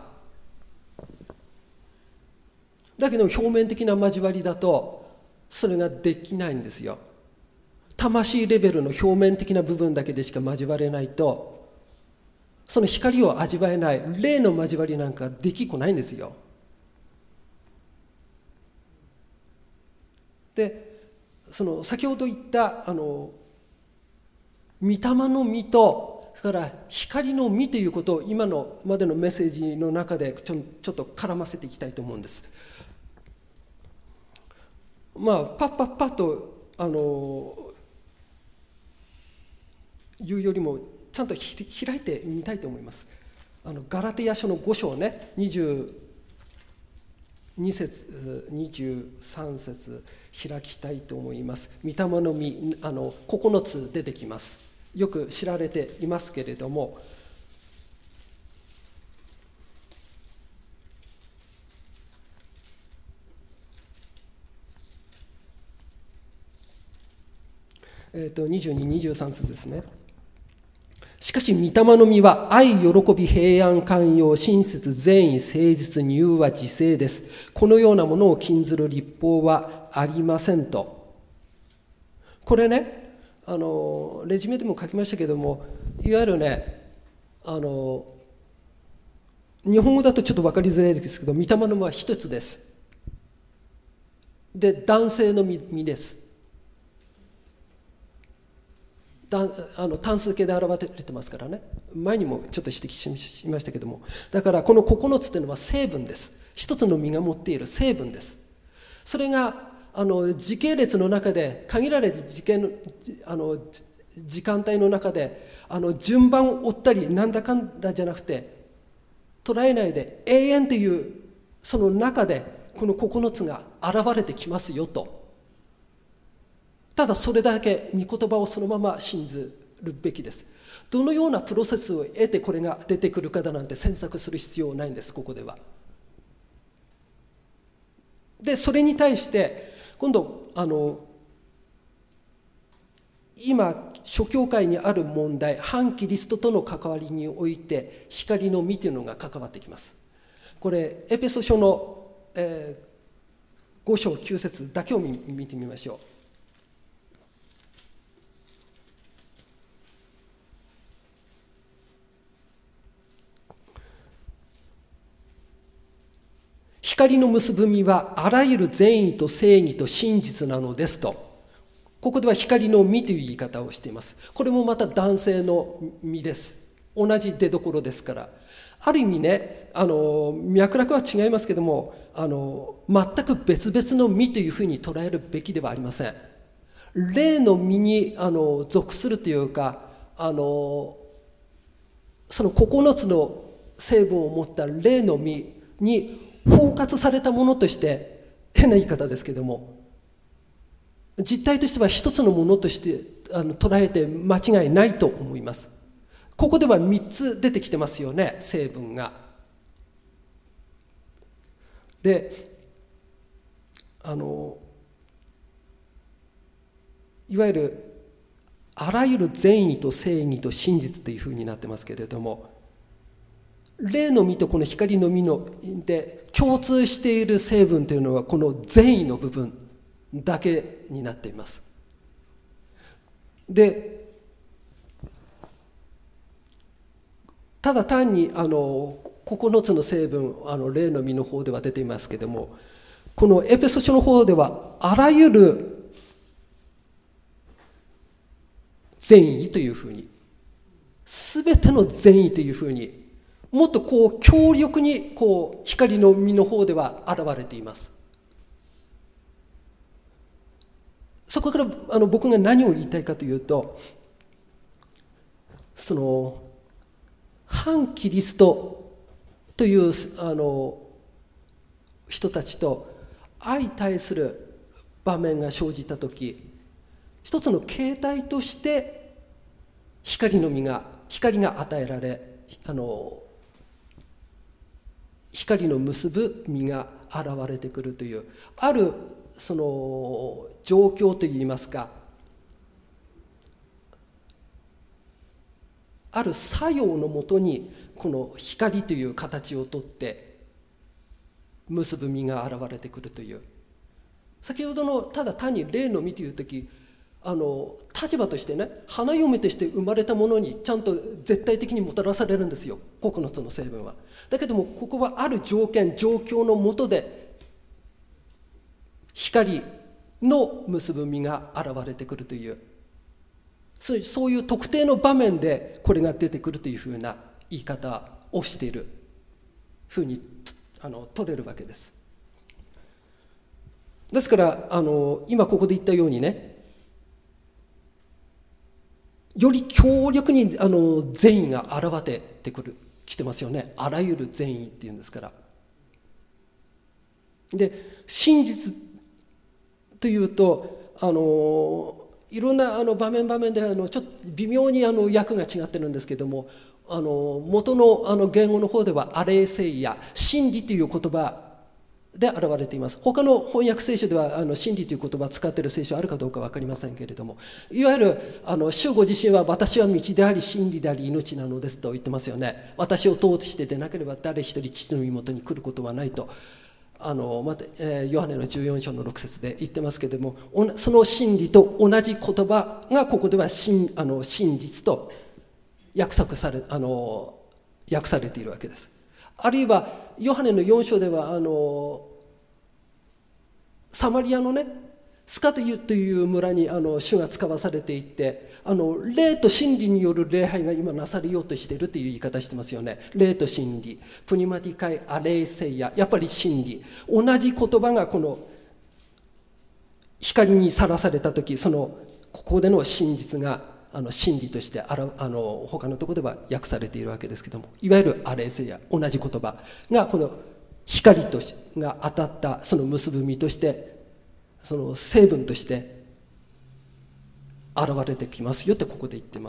だけど表面的な交わりだとそれができないんですよ。魂レベルの表面的な部分だけでしか交われないと、その光を味わえない、霊の交わりなんかできっこないんですよ。で、その先ほど言った御霊の実と、それから光の実ということを今のまでのメッセージの中でちょっと絡ませていきたいと思うんです。パッと言うよりもちゃんと開いてみたいと思います。ガラテヤ書の5章ね、22節23節開きたいと思います。御霊の実9つ出てきます。よく知られていますけれども、22、23節ですね。しかし御霊の実は愛、喜び、平安、寛容、親切、善意、誠実、柔和、自制です。このようなものを禁ずる律法はありませんと。これね、レジュメでも書きましたけども、いわゆるね、日本語だとちょっと分かりづらいですけど、御霊の実は一つです。で、男性の実です。単数形で表れてますからね。前にもちょっと指摘しましたけども、だからこの9つというのは成分です。一つの実が持っている成分です。それが時系列の中で、限られた時間帯の中で順番を追ったりなんだかんだじゃなくて、捉えないで永遠というその中でこの9つが現れてきますよと。ただそれだけ御言葉をそのまま信ずるべきです。どのようなプロセスを得てこれが出てくるかだなんて詮索する必要ないんです、ここでは。で、それに対して今度今諸教会にある問題、反キリストとの関わりにおいて光の実というのが関わってきます。これエペソ書の、5章9節だけを見てみましょう。光の結ぶ実はあらゆる善意と正義と真実なのですと。ここでは光の実という言い方をしています。これもまた男性の実です。同じ出どころですから。ある意味ね、脈絡は違いますけども、全く別々の実というふうに捉えるべきではありません。霊の実に属するというか、その9つの成分を持った霊の実に包括されたものとして、変な言い方ですけども、実態としては一つのものとして捉えて間違いないと思います。ここでは3つ出てきてますよね、成分が。で、いわゆるあらゆる善意と正義と真実というふうになってますけれども、霊の実とこの光の実ので共通している成分というのはこの善意の部分だけになっています。で、ただ単に9つの成分霊の実の方では出ていますけれども、このエペソ書の方ではあらゆる善意というふうに全ての善意というふうに、もっと強力に光の実の方では現れています。そこから僕が何を言いたいかというと、その反キリストという人たちと相対する場面が生じたとき、一つの形態として光が与えられ、光の結ぶ実が現れてくるという、あるその状況といいますか、ある作用のもとにこの光という形をとって結ぶ実が現れてくるという、先ほどのただ単に霊の実という時、立場としてね、花嫁として生まれたものにちゃんと絶対的にもたらされるんですよ、9つの成分は。だけどもここはある条件状況のもとで光の結ぶ実が現れてくるという、そういう特定の場面でこれが出てくるというふうな言い方をしているふうに取れるわけです。ですから今ここで言ったようにね、より強力に善意が現れてきてますよね。あらゆる善意っていうんですから。で真実というといろんな場面でちょっと微妙に訳が違ってるんですけども、元の言語の方ではアレイセイヤ、真理という言葉で現れています。他の翻訳聖書では真理という言葉を使っている聖書あるかどうか分かりませんけれども、いわゆる主ご自身は私は道であり真理であり命なのですと言ってますよね。私を通してでなければ誰一人父の身元に来ることはないとまたヨハネの14章の6節で言ってますけれども、その真理と同じ言葉がここでは真実と訳されているわけです。あるいはヨハネの4章ではサマリアのねスカという村に主が使わされていて、霊と真理による礼拝が今なされようとしているという言い方してますよね。霊と真理、プニマティカイアレイセイヤ、やっぱり真理、同じ言葉がこの光にさらされた時、ここでの真実が真理として他のところでは訳されているわけですけども、いわゆるアレイセイヤ、同じ言葉がこの光が当たったその結ぶ実として、その成分として現れてきますよってここで言ってます。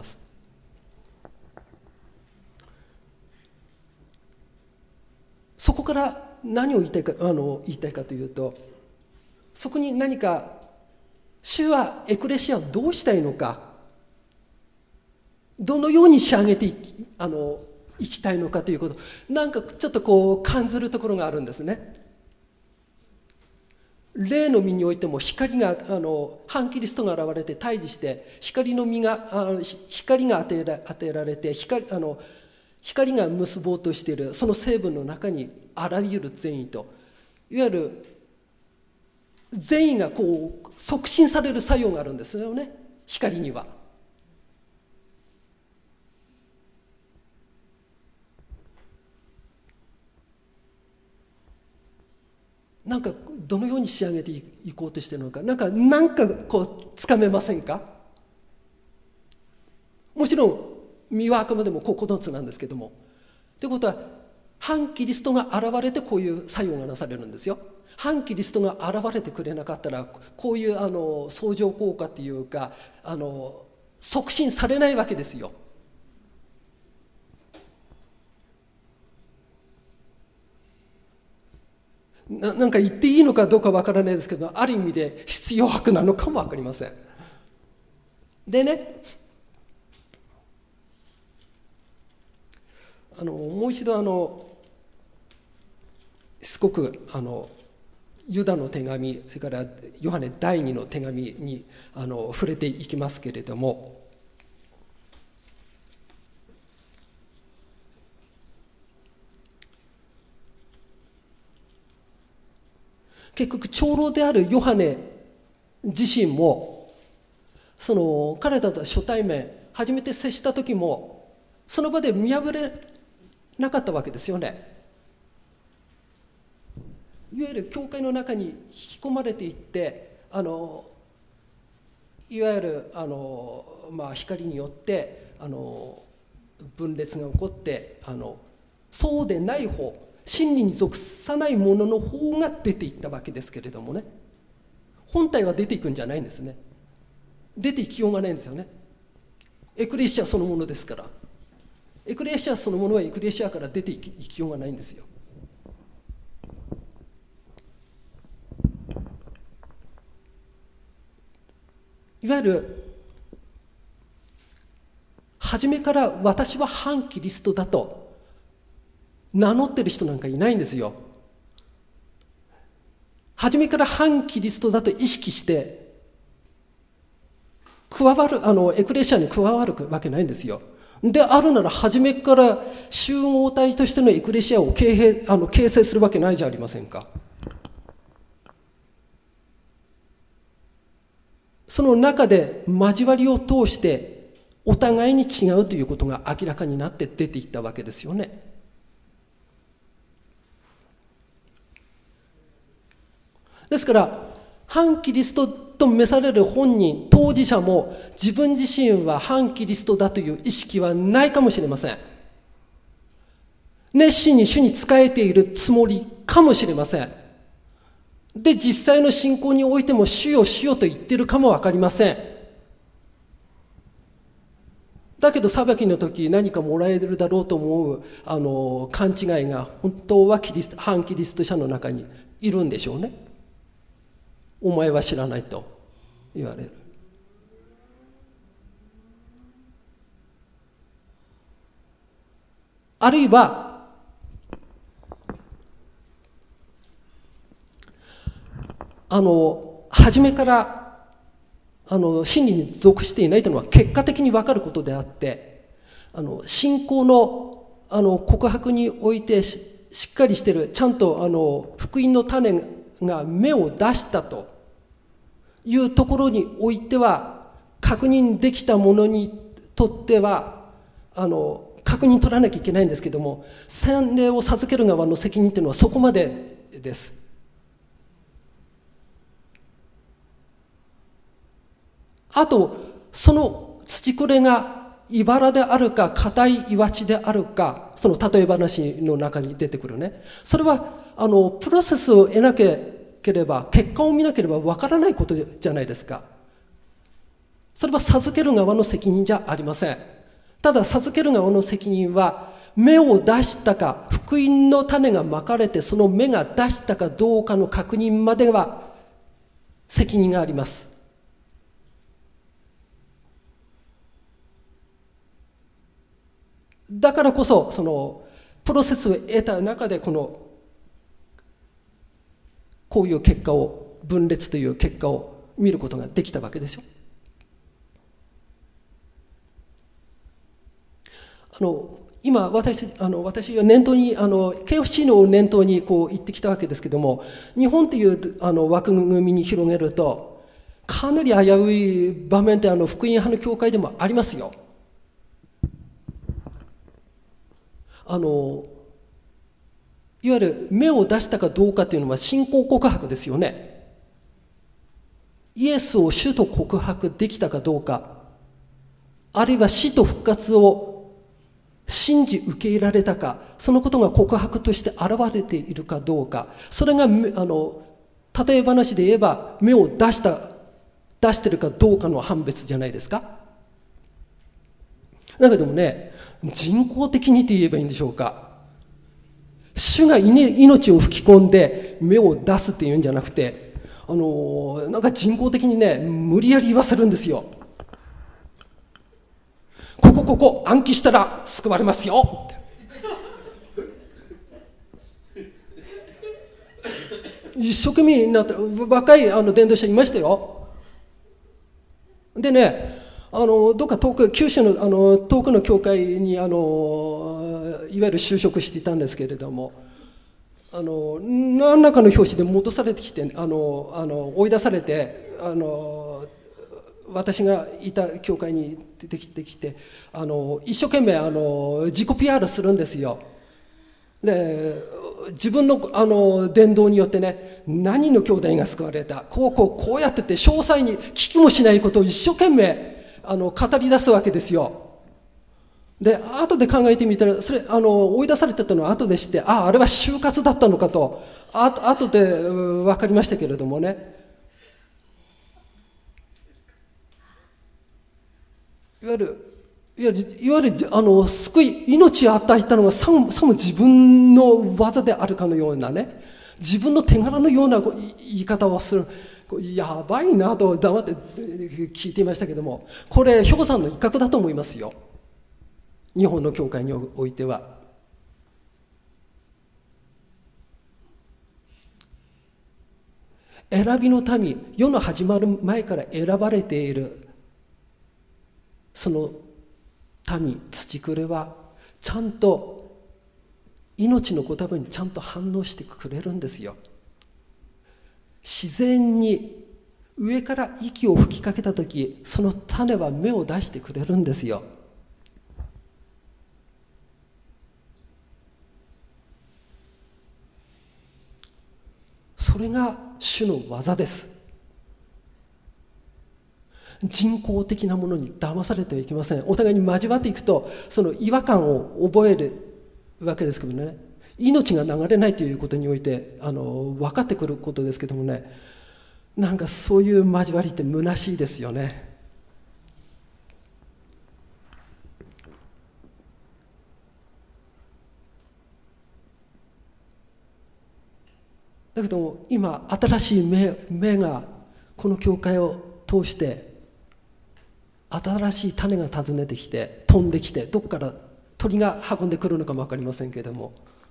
そこから何を言いたいかというと、そこに何か主はエクレシアをどうしたいのか、どのように仕上げていきたいのかということ、なんかちょっと感じるところがあるんですね。霊の実においても光が反キリストが現れて対峙して、光が当てられて光が結ぼうとしているその成分の中にあらゆる善意と、いわゆる善意が促進される作用があるんですよね、光には。なんかどのように仕上げていこうとしているのか、なんかつかめませんか？もちろん実はあくまでも9つなんですけども、ということは反キリストが現れてこういう作用がなされるんですよ。反キリストが現れてくれなかったらこういう相乗効果というか促進されないわけですよ。なんか言っていいのかどうかわからないですけど、ある意味で必要悪なのかもわかりません。でね、もう一度すごくユダの手紙、それからヨハネ第2の手紙に触れていきますけれども、結局長老であるヨハネ自身も彼らと初対面初めて接した時もその場で見破れなかったわけですよね。いわゆる教会の中に引き込まれていって、いわゆる光によって分裂が起こって、そうでない方、真理に属さないものの方が出ていったわけですけれどもね、本体は出ていくんじゃないんですね。出ていきようがないんですよね。エクレシアそのものですから。エクレシアそのものはエクレシアから出ていきようがないんですよ。いわゆる初めから私は反キリストだと名乗ってる人なんかいないんですよ。初めから反キリストだと意識して加わるエクレシアに加わるわけないんですよ。であるなら初めから集合体としてのエクレシアを形成するわけないじゃありませんか。その中で交わりを通してお互いに違うということが明らかになって出ていったわけですよね。ですから反キリストと召される本人、当事者も自分自身は反キリストだという意識はないかもしれません。熱心に主に仕えているつもりかもしれません。で、実際の信仰においても主よ主よと言っているかも分かりません。だけど裁きの時何かもらえるだろうと思う勘違いが本当は反キリスト者の中にいるんでしょうね。お前は知らないと言われる。あるいは初めから真理に属していないというのは結果的に分かることであって、信仰の告白においてしっかりしている、ちゃんと福音の種が芽を出したというところにおいては確認できたものにとっては確認取らなきゃいけないんですけども、洗礼を授ける側の責任というのはそこまでです。あとその土くれが茨であるか硬い岩地であるか、その例え話の中に出てくるね、それはプロセスを得なければ、結果を見なければわからないことじゃないですか。それは授ける側の責任じゃありません。ただ授ける側の責任は芽を出したか、福音の種がまかれてその芽が出したかどうかの確認までは責任があります。だからこそそのプロセスを得た中でこういう結果を、分裂という結果を見ることができたわけでしょ。今私は念頭にKFC の念頭にこう言ってきたわけですけども、日本という枠組みに広げるとかなり危うい場面って福音派の教会でもありますよ。いわゆる芽を出したかどうかというのは信仰告白ですよね。イエスを主と告白できたかどうか、あるいは死と復活を信じ受け入れられたか、そのことが告白として現れているかどうか、それが例え話で言えば芽を出してるかどうかの判別じゃないですか。だけどもね、人工的にと言えばいいんでしょうか、主が命を吹き込んで芽を出すっていうんじゃなくて、なんか人工的にね、無理やり言わせるんですよ。ここ暗記したら救われますよ一生懸命になって若い伝道者いましたよ。でね、どっか九州の遠くの教会にいわゆる就職していたんですけれども、何らかの拍子で戻されてきて追い出されて私がいた教会に出てきて一生懸命自己 PR するんですよ。で自分の伝道によってね、何の兄弟が救われた、こうやってて詳細に聞きもしないことを一生懸命語り出すわけですよ。で後で考えてみたら、それ追い出されてたのは後で知って、あれは就活だったのかと後で分かりましたけれどもね。いわゆる救い、命を与えたのはさも自分の技であるかのようなね、自分の手柄のような言い方をする。やばいなと黙って聞いていましたけども、これ氷山の一角だと思いますよ、日本の教会においては。選びの民、世の始まる前から選ばれているその民、土くれはちゃんと命の言葉にちゃんと反応してくれるんですよ。自然に上から息を吹きかけたとき、その種は芽を出してくれるんですよ。それが主の技です。人工的なものに騙されてはいけません。お互いに交わっていくと、その違和感を覚えるわけですけどね、命が流れないということにおいて分かってくることですけどもね、なんかそういう交わりって虚しいですよね。だけども今新しい芽がこの教会を通して新しい種が訪ねてきて、飛んできて、どこから鳥が運んでくるのかも分かりませんけれども、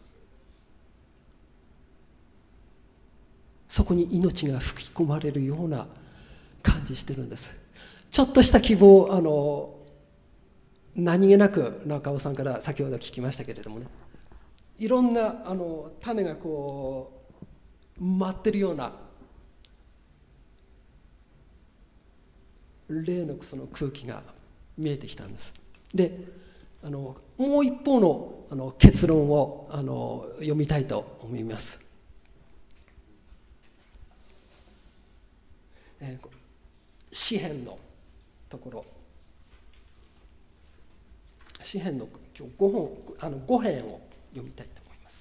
そこに命が吹き込まれるような感じしてるんです。ちょっとした希望、何気なく中尾さんから先ほど聞きましたけれどもね、いろんな種がこう舞ってるような霊のその空気が見えてきたんです。でもう一方の結論を読みたいと思います。詩編のところ、詩編の今日5編を読みたいと思います。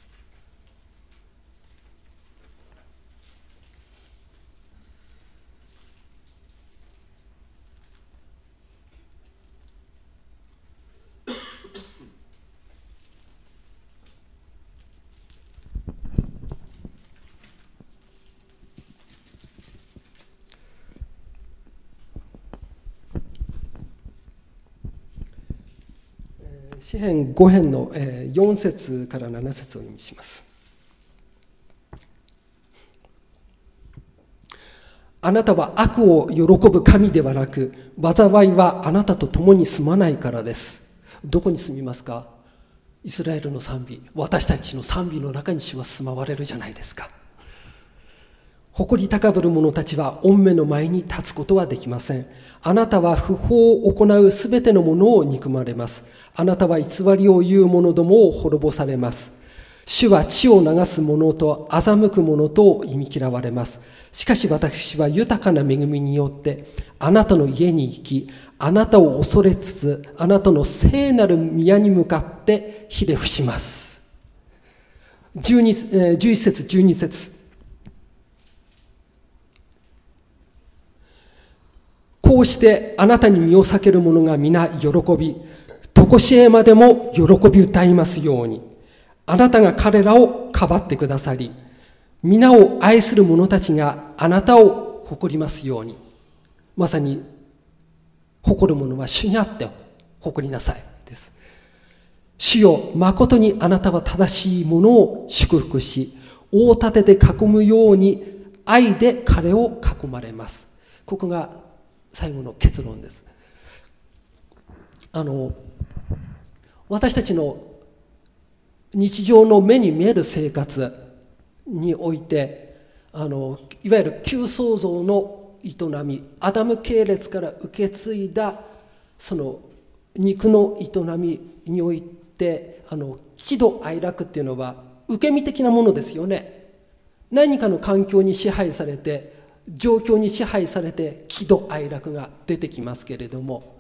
詩編5編の4節から7節を読みします。あなたは悪を喜ぶ神ではなく、災いはあなたと共に住まないからです。どこに住みますか？イスラエルの賛美、私たちの賛美の中に主は住まわれるじゃないですか。誇り高ぶる者たちは御目の前に立つことはできません。あなたは不法を行うすべてのものを憎まれます。あなたは偽りを言う者どもを滅ぼされます。主は血を流す者と欺く者と忌み嫌われます。しかし私は豊かな恵みによってあなたの家に行き、あなたを恐れつつ、あなたの聖なる宮に向かってひれ伏します。11節12節。こうしてあなたに身を避ける者が皆喜び、とこしえまでも喜び歌いますように。あなたが彼らをかばってくださり、皆を愛する者たちがあなたを誇りますように。まさに誇る者は主にあって誇りなさいです。主よ、まことにあなたは正しいものを祝福し、大盾で囲むように愛で彼を囲まれます。ここが最後の結論です。私たちの日常の目に見える生活においていわゆる旧創造の営み、アダム系列から受け継いだその肉の営みにおいて、喜怒哀楽っていうのは受け身的なものですよね。何かの環境に支配されて、状況に支配されて喜怒哀楽が出てきますけれども、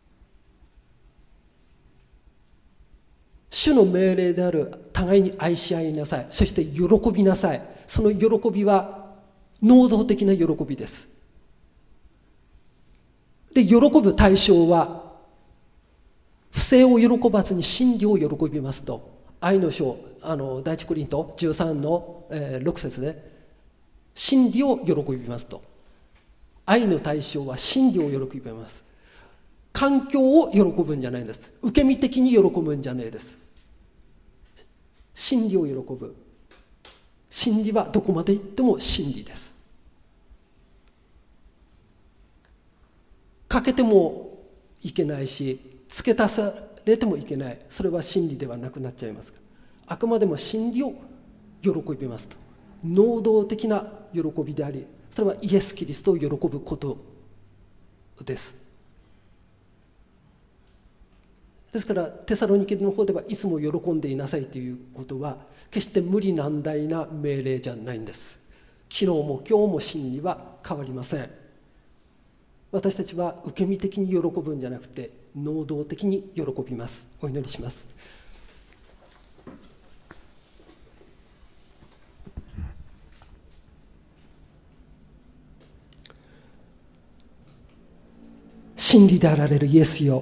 主の命令である互いに愛し合いなさい、そして喜びなさい。その喜びは能動的な喜びです。で、喜ぶ対象は不正を喜ばずに真理を喜びますと、愛の書、第一コリント13の6節で、真理を喜びますと。愛の対象は真理を喜びます。環境を喜ぶんじゃないんです。受け身的に喜ぶんじゃないです。真理を喜ぶ。真理はどこまで行っても真理です。かけてもいけないし、付け足されてもいけない。それは真理ではなくなっちゃいますから。あくまでも真理を喜びますと。能動的な喜びであり、それはイエス・キリストを喜ぶことです。ですからテサロニケの方ではいつも喜んでいなさいということは決して無理難題な命令じゃないんです。昨日も今日も真理は変わりません。私たちは受け身的に喜ぶんじゃなくて能動的に喜びます。お祈りします。真理であられるイエスよ、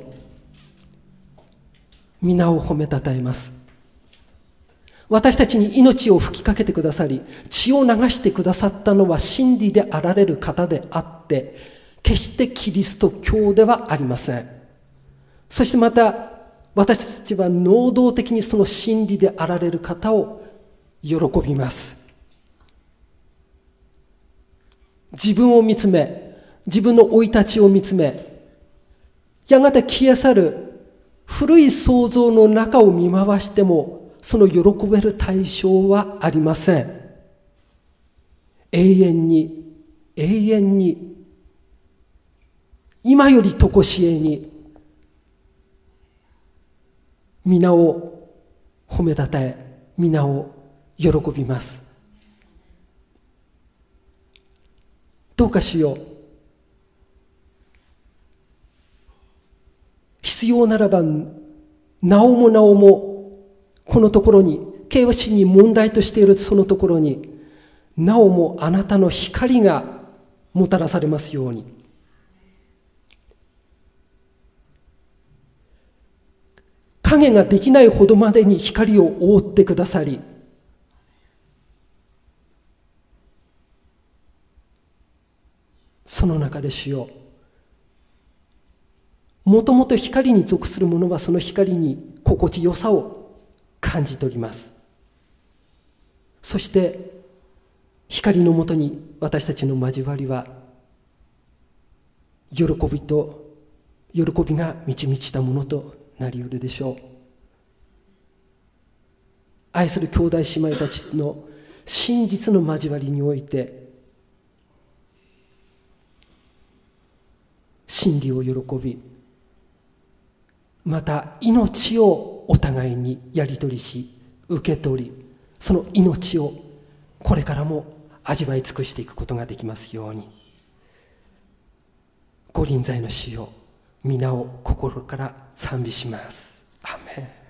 皆を褒めたたえます。私たちに命を吹きかけてくださり、血を流してくださったのは真理であられる方であって、決してキリスト教ではありません。そしてまた私たちは能動的にその真理であられる方を喜びます。自分を見つめ、自分の生い立ちを見つめ、やがて消え去る古い創造の中を見回してもその喜べる対象はありません。永遠に永遠に今よりとこしえに皆を褒めたたえ、皆を喜びます。どうか主よ、必要ならばなおもなおもこのところに、形容詞に問題としているそのところになおもあなたの光がもたらされますように。影ができないほどまでに光を覆ってくださり、その中で主よ、もともと光に属する者はその光に心地よさを感じ取ります。そして光のもとに私たちの交わりは喜びが満ち満ちたものとなりうるでしょう。愛する兄弟姉妹たちの真実の交わりにおいて真理を喜び、また命をお互いにやり取りし受け取り、その命をこれからも味わい尽くしていくことができますように。ご臨在の主よ、皆を心から賛美します。アーメン。